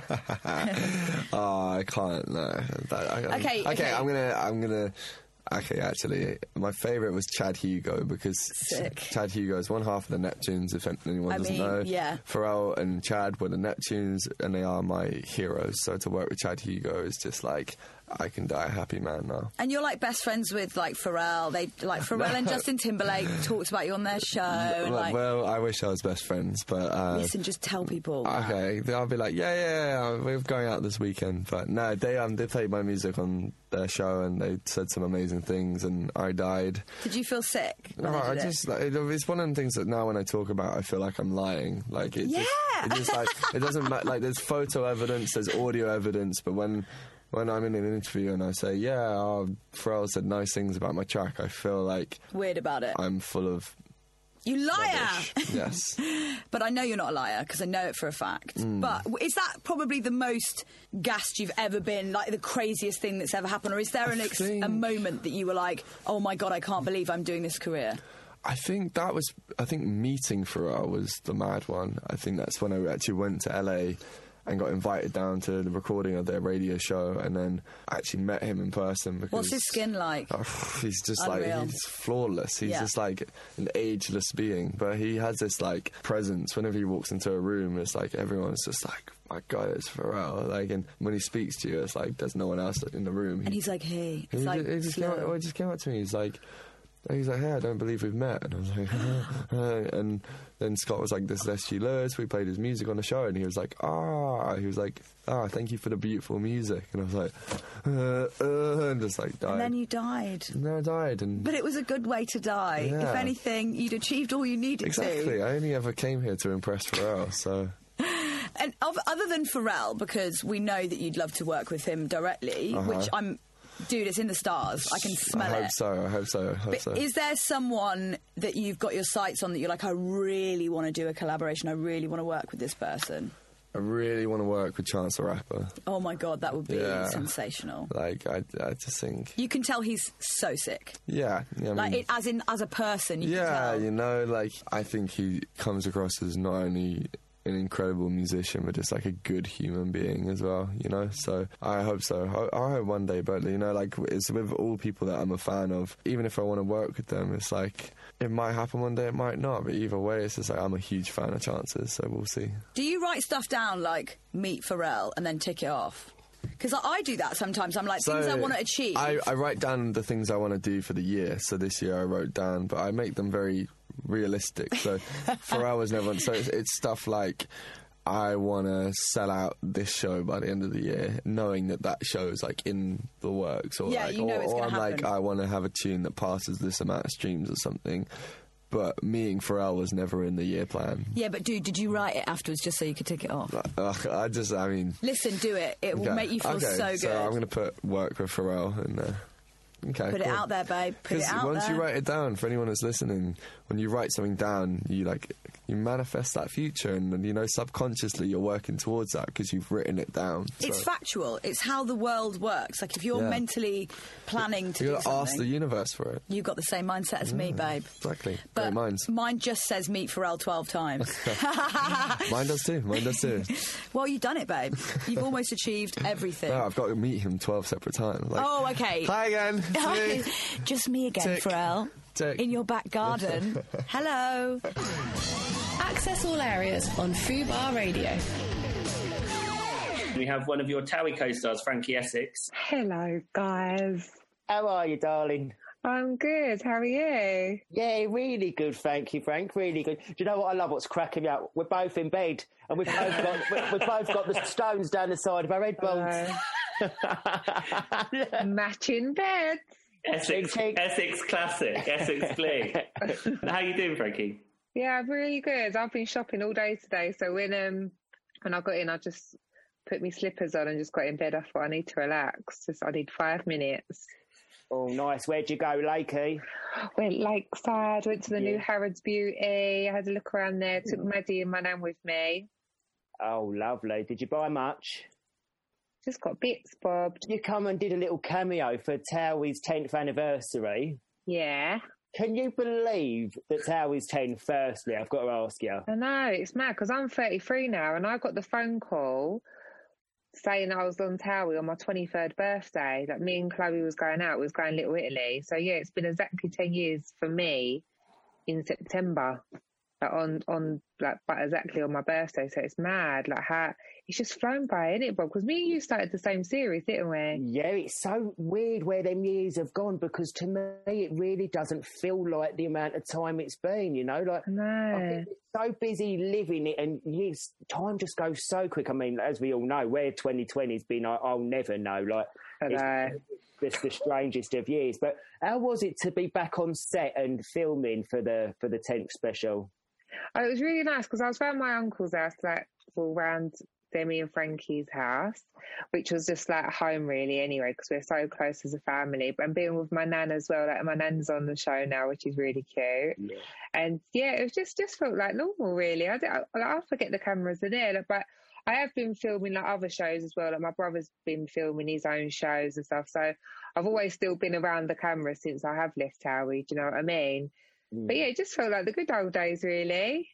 I can't. No. That, I, Okay, okay. okay. I'm gonna. I'm gonna. Okay, actually, my favourite was Chad Hugo because Sick. Chad Hugo is one half of the Neptunes, if anyone I doesn't mean, know. yeah. Pharrell and Chad were the Neptunes, and they are my heroes. So to work with Chad Hugo is just like, I can die a happy man now. And you're like best friends with like Pharrell. They like Pharrell and Justin Timberlake talked about you on their show. And, well, like, well, I wish I was best friends, but uh, listen, just tell people. okay, I'll be like, yeah, yeah, yeah, we're going out this weekend. But no, they um they played my music on their show and they said some amazing things, and I died. Did you feel sick? when No, they I did it? just like, it- it's one of the things that now when I talk about, I feel like I'm lying. Like it, Yeah. just, it just like it doesn't matter. Like there's photo evidence, there's audio evidence, but when when I'm in an interview and I say, yeah, oh, Pharrell said nice things about my track, I feel like Weird about it. I'm full of You liar! rubbish. Yes. But I know you're not a liar because I know it for a fact. Mm. But w- is that probably the most gassed you've ever been, like the craziest thing that's ever happened? Or is there an ex- think- a moment that you were like, oh my God, I can't believe I'm doing this career? I think that was, I think meeting Pharrell was the mad one. I think that's when I actually went to L A and got invited down to the recording of their radio show and then actually met him in person. Because What's his skin like? Oh, he's just Unreal. like, he's flawless. He's Yeah. just like an ageless being. But he has this like presence. Whenever he walks into a room, it's like everyone's just like, my God, it's Pharrell. Like, and when he speaks to you, it's like there's no one else in the room. And he's like, hey, it's he, like he just came out, slow. well, he just came up to me. He's like, he's like, hey, I don't believe we've met. And I was like, uh, and then Scott was like, this is S G Lewis. We played his music on the show, and he was like, ah, he was like, ah, thank you for the beautiful music. And I was like, uh, uh, and just like died. And then you died. And then I died, and But it was a good way to die. Yeah. If anything, you'd achieved all you needed exactly. to. I only ever came here to impress Pharrell, so. And of, other than Pharrell, because we know that you'd love to work with him directly, Uh-huh. which I'm... Dude, it's in the stars. I can smell I it. hope so. I hope so. I hope But so. is there someone that you've got your sights on that you're like, I really want to do a collaboration, I really want to work with this person? I really want to work with Chance the Rapper. Oh my God, that would be Yeah. sensational. Like, I, I just think, You can tell he's so sick. yeah. yeah I Like, mean, it, as in, as a person, you yeah, can tell. you know, like, I think he comes across as not only an incredible musician, but just like a good human being as well, you know? So I hope so. I, I hope one day, but, you know, like, it's with all people that I'm a fan of, even if I want to work with them, it's like, it might happen one day, it might not, but either way, it's just like, I'm a huge fan of Chances, so we'll see. Do you write stuff down like, meet Pharrell, and then tick it off? Because I, I do that sometimes. I'm like, things I want to achieve. I, I write down the things I want to do for the year. So this year I wrote down, but I make them very realistic. So Pharrell was never. So it's, it's stuff like, I want to sell out this show by the end of the year, knowing that that show is like in the works, or Yeah, like, you know or, it's or gonna I'm like, happen. I want to have a tune that passes this amount of streams or something. But meeting Pharrell was never in the year plan. Yeah, but dude, did you write it afterwards just so you could tick it off? Ugh, I just, I mean, Listen, do it. It will okay. make you feel okay, so good. So I'm going to put work with Pharrell and. Uh, Okay, Put it cool. out there, babe. Put it 'Cause out once there. you write it down, for anyone that's listening, when you write something down, you like you manifest that future, and, and you know subconsciously you're working towards that because you've written it down. It's So factual. It's how the world works. Like, if you're Yeah. mentally planning to you do got to ask something, the universe for it. you've got the same mindset as me, babe. Exactly. But Great minds. mine just says meet Pharrell twelve times. Mine does too. Mine does too. Well, you've done it, babe. You've almost achieved everything. No, I've got to meet him twelve separate times. Like, Oh, okay. Hi again. three. Just me again, Tick. Pharrell. Tick. In your back garden. Hello. Access all areas on Fubar Radio. We have one of your Towie co-stars, Frankie Essex. Hello, guys. How are you, darling? I'm good. How are you? Yeah, really good, thank you, Frank. Really good. Do you know what I love? What's cracking me up? We're both in bed, and we've both got we- we've both got the stones down the side of our headbones. Uh, matching beds. Essex, Essex classic, Essex bling. How you doing, Frankie? Yeah, really good. I've been shopping all day today, so when um when I got in, I just put my slippers on and just got in bed. I thought I need to relax. Just I need five minutes. Oh, nice. Where'd you go, Lakey? Went lakeside, went to the Yeah. new Harrods Beauty, had a look around there, took Maddie and my nan with me. Oh, lovely. Did you buy much? Just got bits, Bob. You come and did a little cameo for Towie's tenth anniversary. Yeah. Can you believe that Towie's ten, firstly? I've got to ask you. I know, it's mad, because I'm thirty-three now, and I got the phone call saying that I was on Towie on my twenty-third birthday, that me and Chloe was going out, we was going Little Italy. So, yeah, it's been exactly ten years for me in September, like on, on like, but exactly on my birthday. So it's mad, like how it's just flown by, isn't it, Bob? Because me and you started the same series, didn't we? Yeah, it's so weird where them years have gone, because to me it really doesn't feel like the amount of time it's been, you know? Like, no. I think we're so busy living it, and years, time just goes so quick. I mean, as we all know, where twenty twenty's been, I, I'll never know. Like, it's, it's the strangest of years. But how was it to be back on set and filming for the for the tenth special? Oh, it was really nice, because I was around my uncle's house, like, all around Demi and Frankie's house, which was just like home really anyway, because we're so close as a family. But I'm being with my nan as well, like my nan's on the show now, which is really cute. Yeah. And yeah, it was just just felt like normal really. I, I, I forget the cameras are there, like, but I have been filming like other shows as well. Like my brother's been filming his own shows and stuff, so I've always still been around the camera since I have left Towie. Do you know what I mean? Mm. But yeah, it just felt like the good old days really.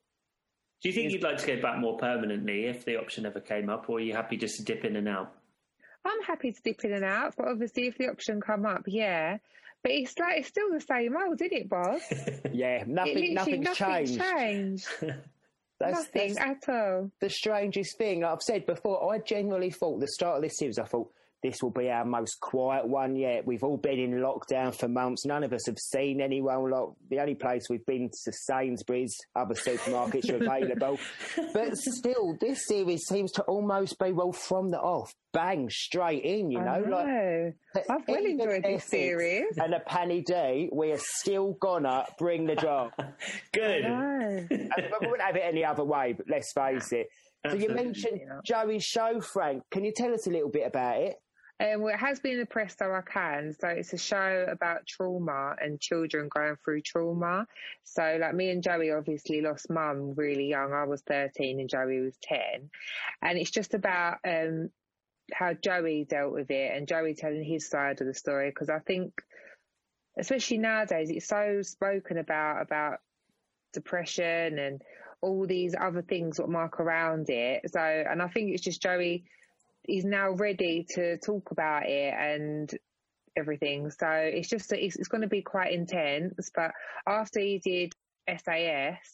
Do you think you'd like to go back more permanently if the option ever came up, or are you happy just to dip in and out? I'm happy to dip in and out, but obviously if the option come up, yeah. But it's like it's still the same old, isn't it, Bob? Yeah, nothing, nothing's, nothing's changed. changed. That's, Nothing that's at all. The strangest thing, like I've said before, I genuinely thought the start of this series, I thought this will be our most quiet one yet. We've all been in lockdown for months. None of us have seen anyone. Like, the only place we've been to Sainsbury's, other supermarkets are available. But still, this series seems to almost be, well, from the off, bang, straight in, you know? I know. Like, I've well enjoyed this series. And a Penny D, we are still gonna bring the drama. Good. And we wouldn't have it any other way, but let's face it. So you mentioned Joey's show, Frank. Can you tell us a little bit about it? Um, well, it has been in the press, so I can. So it's a show about trauma and children going through trauma. So, like, me and Joey obviously lost mum really young. I was thirteen and Joey was ten. And it's just about um, how Joey dealt with it and Joey telling his side of the story. Because I think, especially nowadays, it's so spoken about, about depression and all these other things that mark around it. So, and I think it's just Joey... he's now ready to talk about it and everything. So it's just, it's, it's going to be quite intense. But after he did S A S,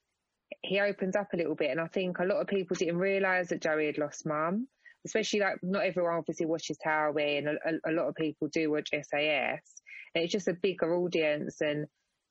he opens up a little bit. And I think a lot of people didn't realise that Joey had lost mum, especially like not everyone obviously watches Towie, and a, a, a lot of people do watch S A S. And it's just a bigger audience, and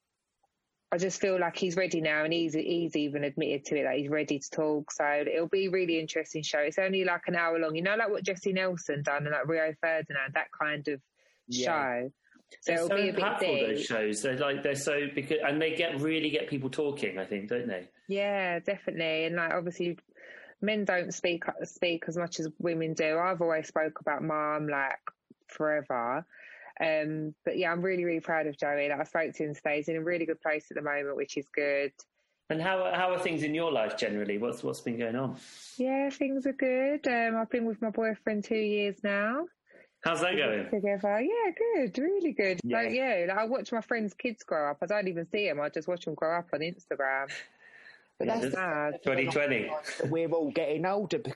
I just feel like he's ready now, and he's he's even admitted to it that he's ready to talk. So it'll be a really interesting show. It's only like an hour long, you know, like what Jessie Nelson done and like Rio Ferdinand, that kind of Yeah. show. So They're it'll so be a bit impactful, deep. those shows. They're like they're so because and they get really get people talking. I think, don't they? Yeah, definitely. And like obviously, men don't speak speak as much as women do. I've always spoke about mum like forever. Um, but yeah, I'm really, really proud of Joey. Like I spoke to him today. He's in a really good place at the moment, which is good. And how how are things in your life generally? What's what's been going on? Yeah, things are good. Um, I've been with my boyfriend two years now. How's that going? Together, yeah, good, really good. Yeah. Like, yeah, like I watch my friends' kids grow up. I don't even see them. I just watch them grow up on Instagram. But that's mad. twenty twenty. We're all getting older, because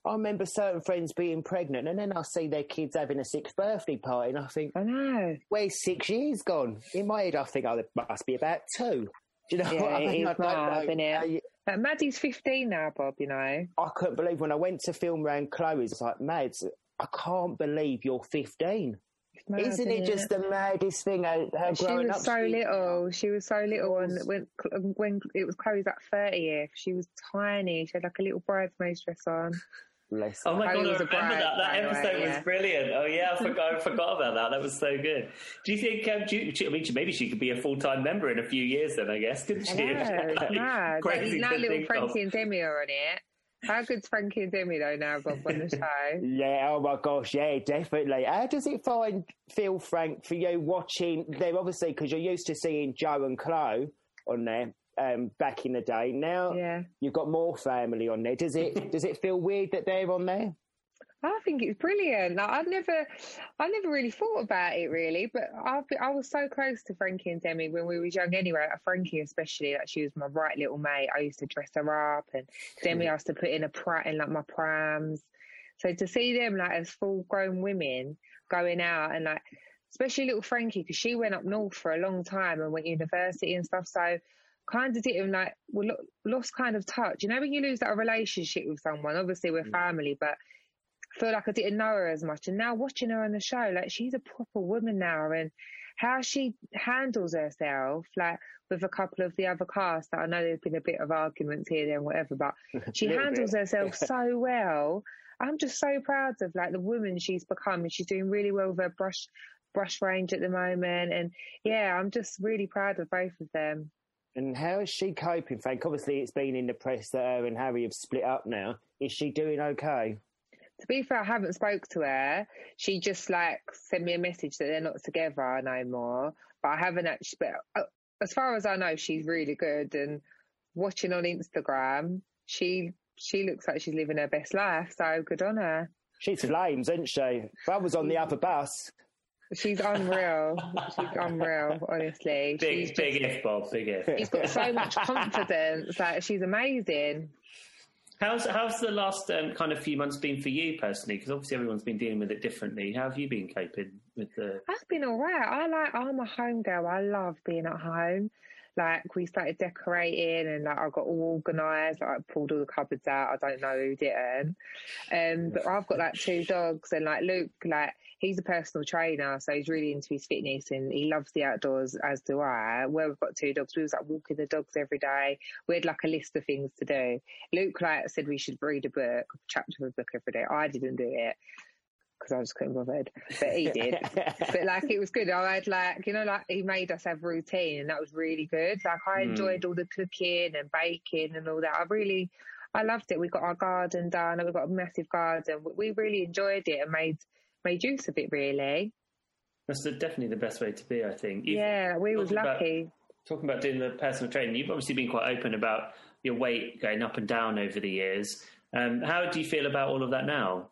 I remember certain friends being pregnant, and then I see their kids having a sixth birthday party, and I think, I know, where's six years gone? In my head, I think, oh, there must be about two. Do you know yeah, what I mean? It is I don't mad, know. isn't it? Uh, you- Like, Maddie's fifteen now, Bob, you know. I couldn't believe when I went to film around Chloe's, it's like, Mads, I can't believe you're fifteen. Mad, Isn't it just the maddest thing? How, how She growing was up so she- little. She was so little, and when when it was Chloe's like thirtieth, she was tiny. She had like a little bridesmaid's dress on. Bless Oh my Chloe god, I was a remember bride, that. That by the way, episode was yeah. brilliant. Oh yeah, I forgot, I forgot about that. That was so good. Do you think, um, do you, I mean, maybe she could be a full-time member in a few years then, I guess, couldn't I she? know, it's Like, mad. crazy Now to little think Frankie of. and Demi are on it. How good's Frankie and Demi though now, Bob, on the show? Yeah, oh my gosh, yeah, definitely. How does it find feel, Frank, for you watching them? Obviously, because you're used to seeing Joe and Chloe on there um, back in the day. Now Yeah. you've got more family on there. Does it does it feel weird that they're on there? I think it's brilliant. Like, I've never, I never really thought about it really, but I've been, I was so close to Frankie and Demi when we was young anyway. Like Frankie especially, like she was my right little mate. I used to dress her up, and Demi I used to put in a prat in like my prams. So to see them like as full grown women going out and like, especially little Frankie, because she went up north for a long time and went to university and stuff. So kind of didn't like, we lo- lost kind of touch. You know, when you lose that relationship with someone, obviously we're family, but I feel like I didn't know her as much. And now watching her on the show, like she's a proper woman now, and how she handles herself, like with a couple of the other cast, that I know there's been a bit of arguments here, there and whatever, but she Little handles bit. herself so well. I'm just so proud of like the woman she's become, and she's doing really well with her brush brush range at the moment. And yeah, I'm just really proud of both of them. And how is she coping, Frank? Obviously, it's been in the press that her and Harry have split up now. Is she doing okay? To be fair, I haven't spoke to her. She just like sent me a message that they're not together no more. But I haven't actually. But uh, as far as I know, she's really good. And watching on Instagram, she she looks like she's living her best life. So good on her. She's flames, isn't she? If I was on the other bus. She's unreal. She's unreal, honestly. Big, she's big if, Bob, big if. She's got so much confidence. Like she's amazing. How's how's the last um, kind of few months been for you personally? Because obviously everyone's been dealing with it differently. How have you been coping with the? I've been all right. I like. I'm a home girl. I love being at home. Like we started decorating, and like I got all organised. Like I pulled all the cupboards out. I don't know who didn't. Um, but I've got like two dogs, and like Luke, like he's a personal trainer, so he's really into his fitness, and he loves the outdoors, as do I. Where we've got two dogs, we was like walking the dogs every day. We had like a list of things to do. Luke like said we should read a book, a chapter of a book every day. I didn't do it because I just couldn't bothered, but he did. But like it was good. I had like, you know, like he made us have routine, and that was really good. Like I enjoyed mm. all the cooking and baking and all that. I really, I loved it. We got our garden done, and we got a massive garden. We really enjoyed it and made made use of it. Really, that's the, definitely the best way to be, I think. You've yeah, we was lucky. About, talking about doing the personal training, you've obviously been quite open about your weight going up and down over the years. Um, how do you feel about all of that now?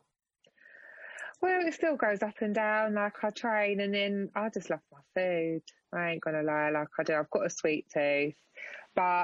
Well, it still goes up and down. Like I train, and then I just love my food. I ain't gonna lie, like I do. I've got a sweet tooth, but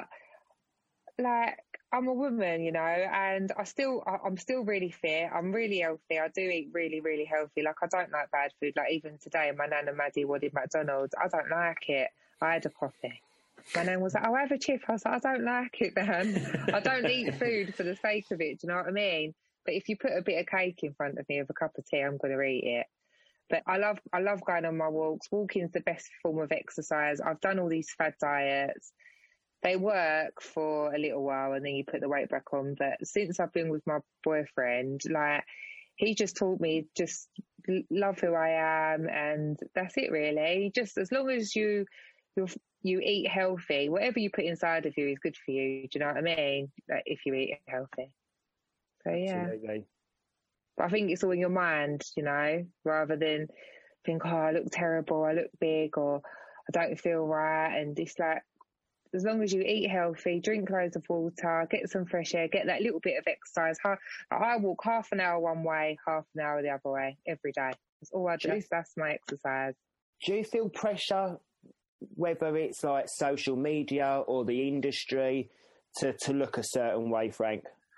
like I'm a woman, you know, and I still, I'm still really fit. I'm really healthy. I do eat really, really healthy. Like I don't like bad food. Like even today, my nan and Maddie wanted McDonald's. I don't like it. I had a coffee. My nan was like, "I'll have a chip." I was like, "I don't like it, man. I don't eat food for the sake of it." Do you know what I mean? But if you put a bit of cake in front of me with a cup of tea, I'm going to eat it. But I love, I love going on my walks. Walking's the best form of exercise. I've done all these fad diets. They work for a little while, and then you put the weight back on. But since I've been with my boyfriend, like he just taught me just love who I am, and that's it really. Just as long as you you you eat healthy, whatever you put inside of you is good for you. Do you know what I mean? Like if you eat healthy. So yeah. Absolutely. But I think it's all in your mind, you know, rather than think, oh, I look terrible, I look big, or I don't feel right. And it's like, as long as you eat healthy, drink loads of water, get some fresh air, get that little bit of exercise. I walk half an hour one way, half an hour the other way every day. That's all I do. That's, that's my exercise. Do you feel pressure, whether it's like social media or the industry, to, to look a certain way, Frank?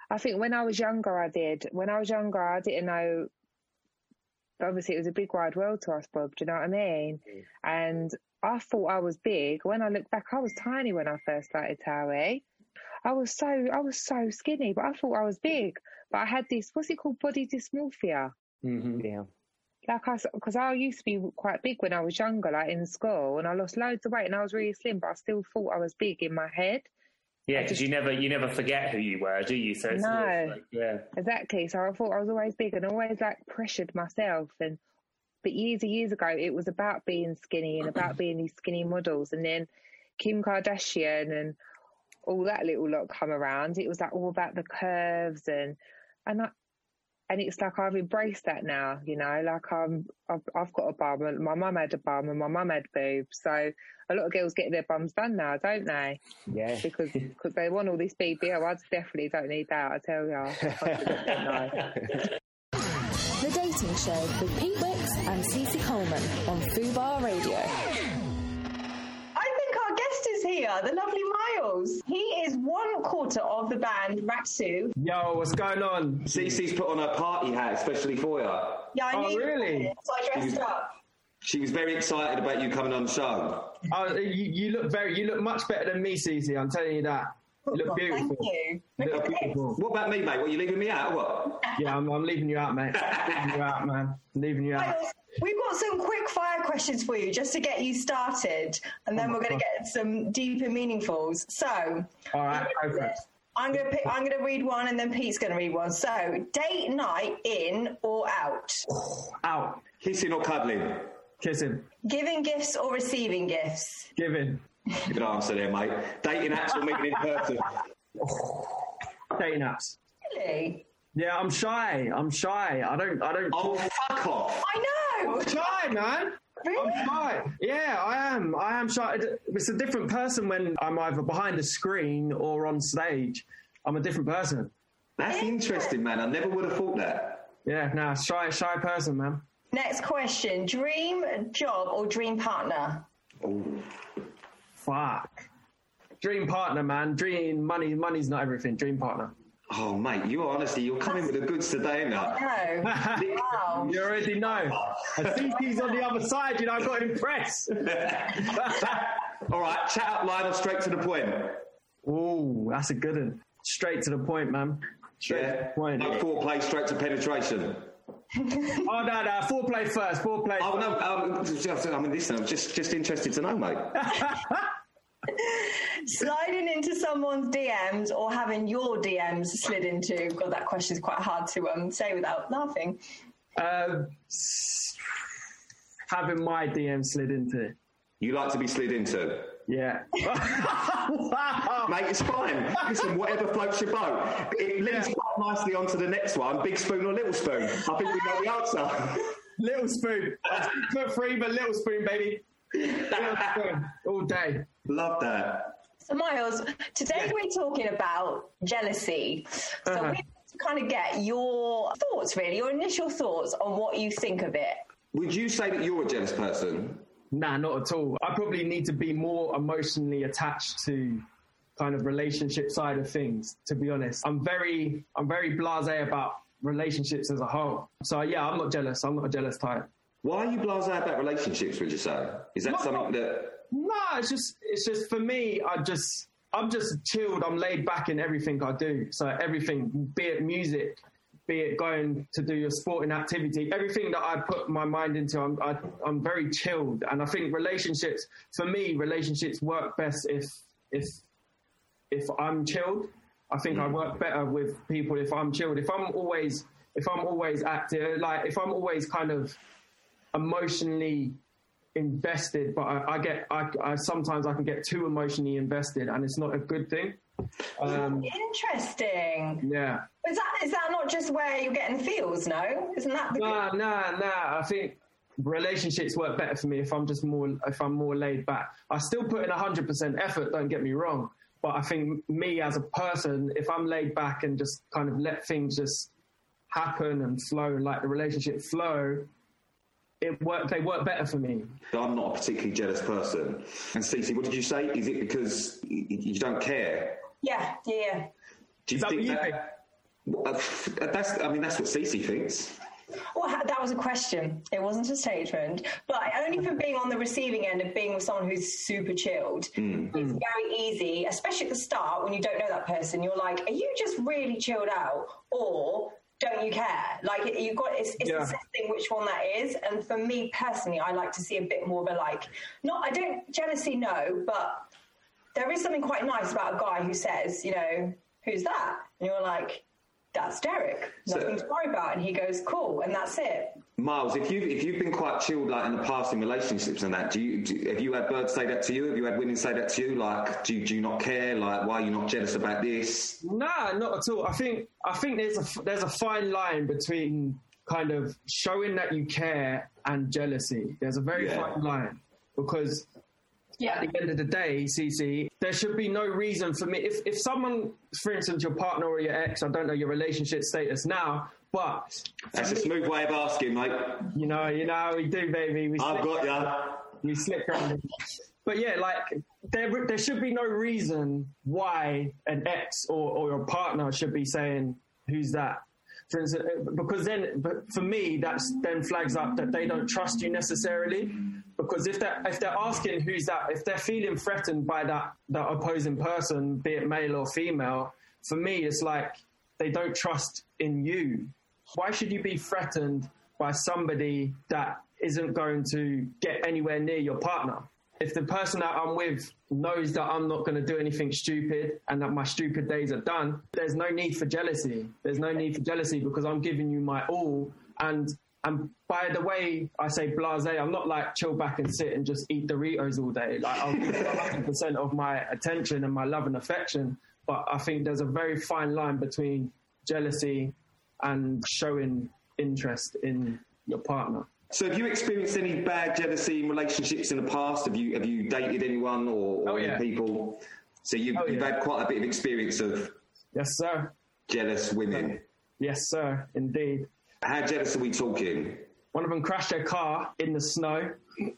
I think when I was younger, I did. When I was younger, I didn't know. Obviously, it was a big wide world to us, Bob. Do you know what I mean? Mm. And I thought I was big. When I look back, I was tiny when I first started Towie. I was so I was so skinny, but I thought I was big. But I had this, what's it called, body dysmorphia. Mm-hmm. Yeah. Like I, because I used to be quite big when I was younger, like in school, and I lost loads of weight, and I was really slim, but I still thought I was big in my head. Yeah, because you never you never forget who you were, do you? So it's no, like, yeah, exactly. So I thought I was always big, and always like pressured myself. And but years and years ago, it was about being skinny and about being these skinny models, and then Kim Kardashian and all that little lot come around. It was like all about the curves and and I, and it's like I've embraced that now, you know. Like I'm, I've, I've got a bum, and my mum had a bum, and my mum had boobs. So a lot of girls get their bums done now, don't they? Yeah. Because because they want all this B B L. I definitely don't need that. I tell you. The Dating Show with Pete Wicks and Cece Coleman on Fubar Radio. Here, the lovely Miles. He is one quarter of the band Ratsu. Yo, what's going on? Cece's put on her party hat especially for you. Yeah, I oh, knew really? You, so I dressed she was, up. She was very excited about you coming on the show. Oh, you, you look very, you look much better than me, Cece. I'm telling you that. You look beautiful. Thank you. you look beautiful. What about me, mate? What, you leaving me out or what? Yeah, I'm, I'm leaving you out, mate. I'm leaving you out, man. I'm leaving you out. We've got some quick fire questions for you just to get you started, and then oh we're going to get some deeper meaningfuls. So, all right, okay. I'm going to pick. I'm going to read one, and then Pete's going to read one. So, date night in or out? Out. Kissing or cuddling? Kissing. Giving gifts or receiving gifts? Giving. Good answer there, mate. Dating apps or meeting in person? Dating apps. Really? Yeah, I'm shy. I'm shy. I don't. I don't. Oh, fuck off! I know. I'm shy, man. Really? I'm shy. Yeah, I am. I am shy. It's a different person when I'm either behind a screen or on stage. I'm a different person. That's interesting, man. I never would have thought that. Yeah, nah, shy, shy person, man. Next question: dream job or dream partner? Oh, fuck. Dream partner, man. Dream money. Money's not everything. Dream partner. Oh, mate, you honestly, you're coming with the goods today, mate. I know. Wow. You already know. I think he's on the other side, you know, I've got to impress. All right, chat up line or straight to the point? Oh, that's a good one. Straight to the point, man. Straight yeah. to the point. No foreplay, straight to penetration. oh, no, no, foreplay first, foreplay Oh, no, um, I mean, listen, I'm just, just interested to know, mate. Sliding into someone's D Ms or having your D Ms slid into? God, that question is quite hard to um, say without laughing. Um, having my D M slid into. You like to be slid into? Yeah. Wow. Mate, it's fine. Listen, whatever floats your boat. It leads yeah. quite nicely onto the next one. Big spoon or little spoon? I think we know the answer. Little spoon. Put three, but little spoon, baby. Little spoon. All day. Love that. So, Miles, today yeah. we're talking about jealousy. So uh-huh. we want to kind of get your thoughts, really, your initial thoughts on what you think of it. Would you say that you're a jealous person? Nah, not at all. I probably need to be more emotionally attached to kind of relationship side of things, to be honest. I'm very, I'm very blasé about relationships as a whole. So, yeah, I'm not jealous. I'm not a jealous type. Why are you blasé about relationships, would you say? Is that not, something not, that... No, it's just, it's just for me, I just, I'm just chilled. I'm laid back in everything I do. So everything, be it music, be it going to do your sporting activity, everything that I put my mind into, I'm, I, I'm very chilled. And I think relationships, for me, relationships work best if, if, if I'm chilled. I think mm. I work better with people if I'm chilled. If I'm always, if I'm always active, like if I'm always kind of emotionally invested, but I, I get, I, I sometimes I can get too emotionally invested, and it's not a good thing. Um, Interesting. Yeah. Is that is that not just where you're getting feels? No, isn't that? The nah, nah, nah. I think relationships work better for me if I'm just more, if I'm more laid back. I still put in a hundred percent effort. Don't get me wrong, but I think me as a person, if I'm laid back and just kind of let things just happen and flow, like the relationship flow. It work, they work better for me. I'm not a particularly jealous person. And Cece, what did you say? Is it because you, you don't care? Yeah, yeah. Do you Is think that? Well, that's, I mean, that's what Cece thinks. Well, that was a question. It wasn't a statement. But only from being on the receiving end of being with someone who's super chilled, mm. it's very easy, especially at the start when you don't know that person. You're like, are you just really chilled out, or don't you care? Like, you've got, it's, it's Yeah. assessing which one that is. And for me personally, I like to see a bit more of a like, not, I don't, jealousy, no, but there is something quite nice about a guy who says, you know, who's that? And you're like, that's Derek. Nothing so, to worry about. And he goes, cool, and that's it. Miles, if you've, if you've been quite chilled, like, in the past in relationships and that, do you, do, have you had birds say that to you? Have you had women say that to you? Like, do, do you not care? Like, why are you not jealous about this? Nah, not at all. I think I think there's a there's a fine line between kind of showing that you care and jealousy. There's a very Yeah. fine line, because yeah. at the end of the day, Cece, there should be no reason for me. If if someone, for instance, your partner or your ex, I don't know your relationship status now, but that's a smooth way of asking, mate. You know, you know how we do, baby. We I've got ya. We slip around it. But yeah, like, there there should be no reason why an ex or, or your partner should be saying, who's that? For instance, because then, but for me, that's then flags up that they don't trust you necessarily. Because if they're, if they're asking who's that, if they're feeling threatened by that, that opposing person, be it male or female, for me, it's like they don't trust in you. Why should you be threatened by somebody that isn't going to get anywhere near your partner? If the person that I'm with knows that I'm not going to do anything stupid and that my stupid days are done, there's no need for jealousy. There's no need for jealousy because I'm giving you my all. And and by the way, I say blasé, I'm not like chill back and sit and just eat Doritos all day. Like, I'll give you one hundred percent of my attention and my love and affection. But I think there's a very fine line between jealousy and showing interest in your partner. So have you experienced any bad jealousy in relationships in the past? Have you have you dated anyone or, or Oh, any yeah. people? So you've, Oh, you've yeah. had quite a bit of experience of Yes, sir. jealous women. Yes, sir, indeed. How jealous are we talking? One of them crashed their car in the snow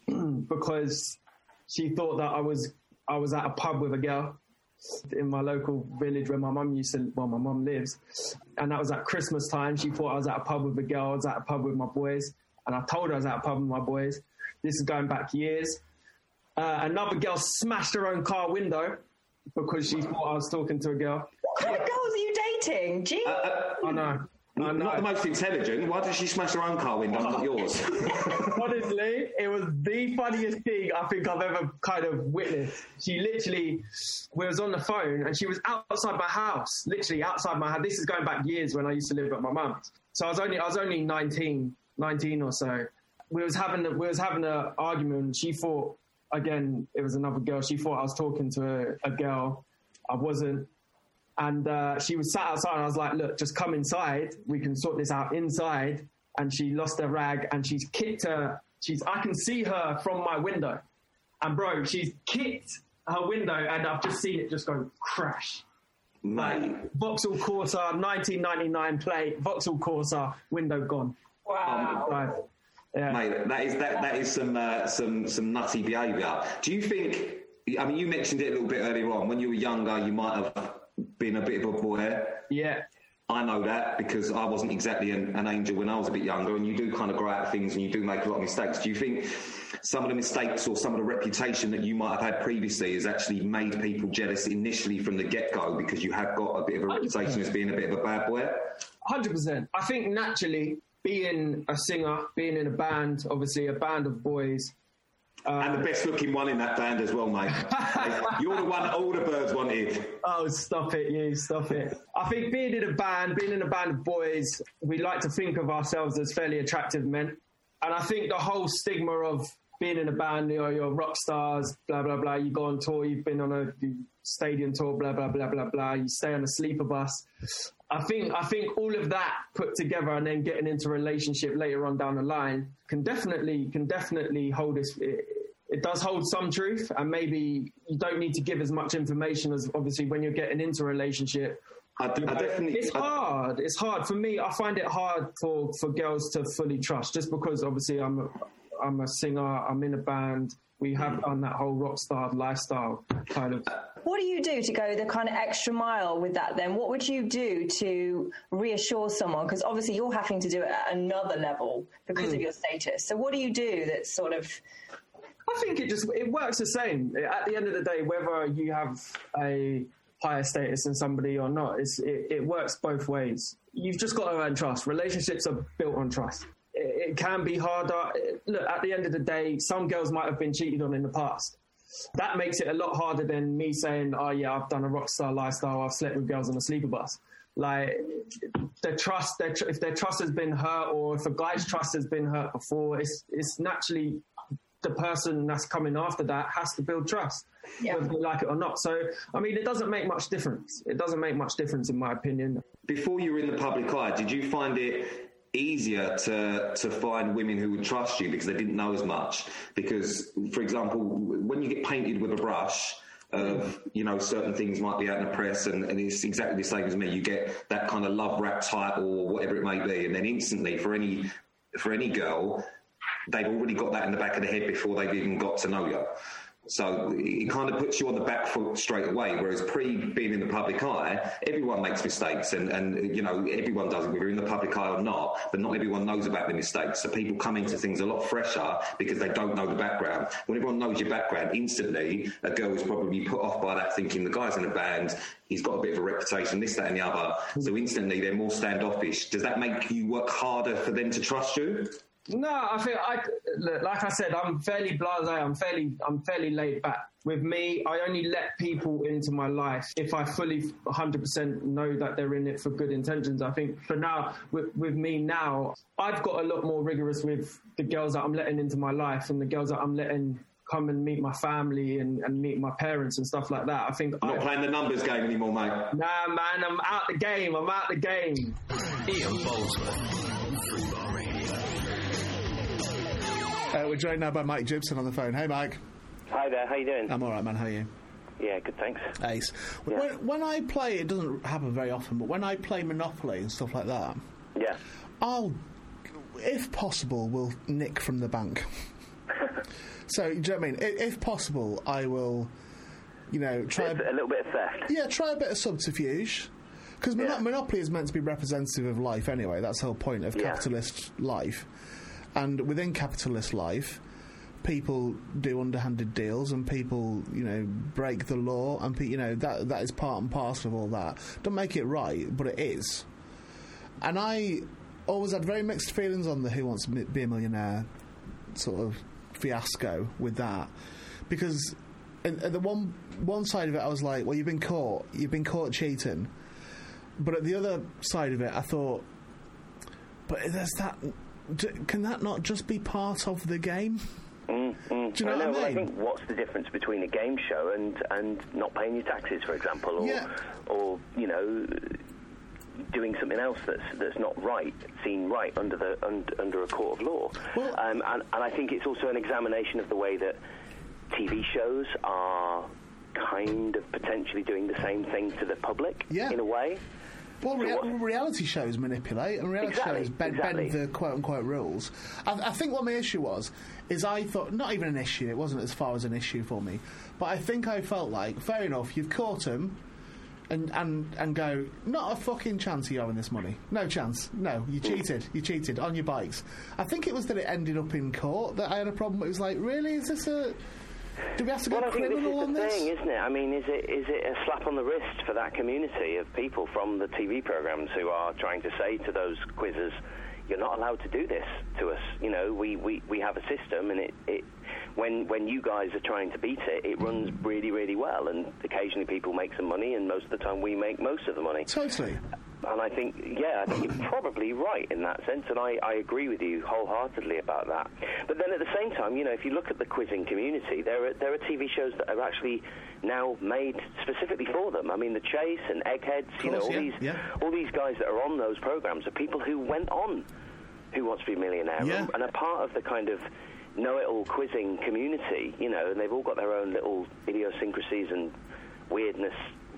because she thought that I was I was at a pub with a girl in my local village where my mum used to, well, my mum lives. And that was at Christmas time. She thought I was at a pub with a girl. I was at a pub with my boys. And I told her I was at a pub with my boys. This is going back years. Uh, another girl smashed her own car window because she thought I was talking to a girl. What kind of girls are you dating? Gee. Uh, uh, I know. I know. Not the most intelligent. Why did she smash her own car window, not yours? Honestly, it was the funniest thing I think I've ever kind of witnessed. She literally we was on the phone and she was outside my house, literally outside my house. This is going back years when I used to live at my mum's. So I was only I was only nineteen, nineteen or so. We was having a, we was having an argument. She thought, again, it was another girl. She thought I was talking to a, a girl. I wasn't. And uh, she was sat outside and I was like, look, just come inside. We can sort this out inside. And she lost her rag and she's kicked her. She's, I can see her from my window. And bro, she's kicked her window and I've just seen it just go crash. Mate. Like, Vauxhall Corsa, nineteen ninety-nine plate, Vauxhall Corsa, window gone. Wow. Right. Yeah. Mate, that is that that is some uh, some some nutty behaviour. Do you think? I mean, you mentioned it a little bit earlier on. When you were younger, you might have been a bit of a boy. Yeah. I know that because I wasn't exactly an, an angel when I was a bit younger, and you do kind of grow out of things and you do make a lot of mistakes. Do you think some of the mistakes or some of the reputation that you might have had previously has actually made people jealous initially from the get-go because you have got a bit of a reputation as being a bit of a bad boy? one hundred percent. I think naturally, being a singer, being in a band, obviously a band of boys. Um, and the best looking one in that band as well, mate. You're the one that all the birds wanted. Oh, stop it, you, stop it. I think being in a band, being in a band of boys, we like to think of ourselves as fairly attractive men. And I think the whole stigma of being in a band, you know, you're rock stars, blah, blah, blah, you go on tour, you've been on a stadium tour, blah, blah, blah, blah, blah, you stay on a sleeper bus. I think I think all of that put together and then getting into a relationship later on down the line can definitely can definitely hold this. It, it does hold some truth, and maybe you don't need to give as much information as obviously when you're getting into a relationship. I, I definitely, it's I, hard. It's hard for me. I find it hard for, for girls to fully trust, just because obviously I'm I'm a singer. I'm in a band. We have done that whole rock star lifestyle kind of. What do you do to go the kind of extra mile with that then? What would you do to reassure someone? Because obviously you're having to do it at another level because mm. of your status. So what do you do that's sort of... I think it just, it works the same. At the end of the day, whether you have a higher status than somebody or not, it's, it, it works both ways. You've just got to earn trust. Relationships are built on trust. It, it can be harder. Look, at the end of the day, some girls might have been cheated on in the past. That makes it a lot harder than me saying, oh yeah, I've done a rock star lifestyle, I've slept with girls on a sleeper bus. Like, their trust, their tr- if their trust has been hurt, or if a guy's trust has been hurt before, it's it's naturally the person that's coming after that has to build trust, yeah. whether they like it or not. So, I mean, it doesn't make much difference. It doesn't make much difference in my opinion. Before you were in the public eye, did you find it easier to to find women who would trust you because they didn't know as much? Because, for example, when you get painted with a brush of, you know, certain things might be out in the press, and, and it's exactly the same as me, you get that kind of love rap title or whatever it may be, and then instantly for any for any girl, they've already got that in the back of the head before they've even got to know you. So it kind of puts you on the back foot straight away, whereas pre being in the public eye, everyone makes mistakes, and, and you know, everyone does it, whether you're in the public eye or not, but not everyone knows about the mistakes. So people come into things a lot fresher because they don't know the background. When everyone knows your background, instantly a girl is probably put off by that, thinking the guy's in a band, he's got a bit of a reputation, this, that and the other. So instantly they're more standoffish. Does that make you work harder for them to trust you? No, I think I, like I said, I'm fairly blasé. I'm fairly, I'm fairly laid back. With me, I only let people into my life if I fully one hundred percent know that they're in it for good intentions. I think for now, with, with me now, I've got a lot more rigorous with the girls that I'm letting into my life and the girls that I'm letting come and meet my family and, and meet my parents and stuff like that. I think not I, playing the numbers game anymore, mate. Nah, man, I'm out the game. I'm out the game. Ian Boldsworth. Uh, we're joined now by Mike Gibson on the phone. Hey, Mike. Hi there, how you doing? I'm all right, man. How are you? Yeah, good, thanks. Ace. Yeah. When, when I play, it doesn't happen very often, but when I play Monopoly and stuff like that, yeah, I'll, if possible, will nick from the bank. So, do you know what I mean? If, if possible, I will, you know, try... A, a little bit of theft. Yeah, try a bit of subterfuge. Because yeah. Monopoly is meant to be representative of life anyway. That's the whole point of capitalist yeah. life. And within capitalist life, people do underhanded deals, and people, you know, break the law, and pe- you know that that is part and parcel of all that. Don't make it right, but it is. And I always had very mixed feelings on the Who Wants to Be a Millionaire sort of fiasco with that, because at the one one side of it, I was like, well, you've been caught, you've been caught cheating. But at the other side of it, I thought, but there's that. Can that not just be part of the game? Mm, mm. Do you know I know, what I mean? Well, I think what's the difference between a game show and, and not paying your taxes, for example, or yeah. or you know, doing something else that's that's not right, seen right under the under, under a court of law. Well, um, and, and I think it's also an examination of the way that T V shows are kind of potentially doing the same thing to the public yeah. in a way. Well, rea- reality shows manipulate, and reality exactly, shows bend, exactly. bend the quote-unquote rules. I, I think what my issue was, is I thought, not even an issue, it wasn't as far as an issue for me, but I think I felt like, fair enough, you've caught him, and, and, and go, not a fucking chance of you having this money. No chance. No, you cheated. You cheated on your bikes. I think it was that it ended up in court that I had a problem. It was like, really? Is this a... Do we have to go well, criminal on this? on Well, I think this is the this? thing, isn't it? I mean, is it is it a slap on the wrist for that community of people from the T V programmes who are trying to say to those quizzers, you're not allowed to do this to us. You know, we, we, we have a system, and it, it when when you guys are trying to beat it, it runs really, really well, and occasionally people make some money, and most of the time we make most of the money. Totally. And I think, yeah, I think you're probably right in that sense, and I, I agree with you wholeheartedly about that. But then at the same time, you know, if you look at the quizzing community, there are, there are T V shows that are actually now made specifically for them. I mean, The Chase and Eggheads, course, you know, all yeah, these yeah. all these guys that are on those programs are people who went on Who Wants to Be a Millionaire yeah. and are part of the kind of know-it-all quizzing community, you know, and they've all got their own little idiosyncrasies and weirdness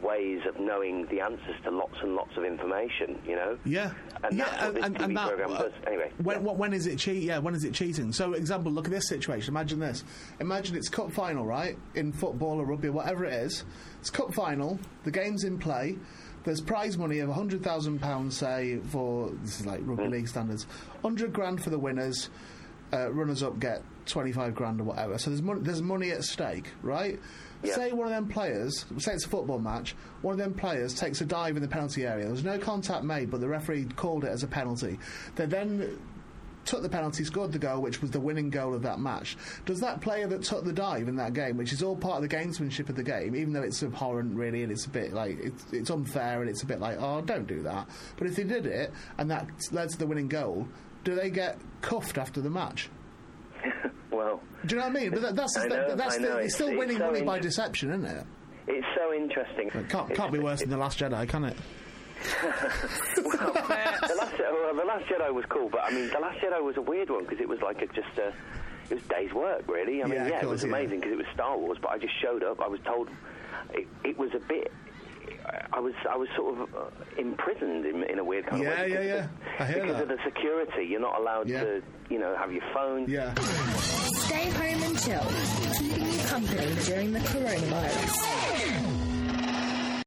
ways of knowing the answers to lots and lots of information, you know? Yeah. And yeah, that's what this and, T V and that, program does. Anyway. When, yeah. when is it cheat? Yeah, when is it cheating? So, example, look at this situation. Imagine this. Imagine it's cup final, right? In football or rugby or whatever it is. It's cup final. The game's in play. There's prize money of one hundred thousand pounds, say, for, this is like rugby mm. league standards, one hundred grand for the winners, uh, runners-up get twenty-five grand or whatever. So there's, mon- there's money at stake, right? Yeah. Say one of them players, say it's a football match, one of them players takes a dive in the penalty area. There's no contact made, but the referee called it as a penalty. They then took the penalty, scored the goal, which was the winning goal of that match. Does that player that took the dive in that game, which is all part of the gamesmanship of the game, even though it's abhorrent really and it's a bit like it's, it's unfair and it's a bit like, oh, don't do that, but if they did it and that led to the winning goal, do they get cuffed after the match? Well, do you know what I mean? But that, that's I know, that, that's I know. The, it's, it's still it's winning so money in- by deception, isn't it? It's so interesting. It can't, it's, can't be worse than The Last Jedi, can it? well, the last, well, the Last Jedi was cool, but I mean, The Last Jedi was a weird one because it was like a, just a, it was days' work, really. I mean, yeah, yeah, course, it was amazing because yeah. it was Star Wars, but I just showed up. I was told it, it was a bit. I was I was sort of uh, imprisoned in, in a weird kind yeah, of way. Yeah, yeah, yeah. I hear because that. of the security, you're not allowed yeah. to, you know, have your phone. Yeah. Stay home and chill, keeping you company during the coronavirus.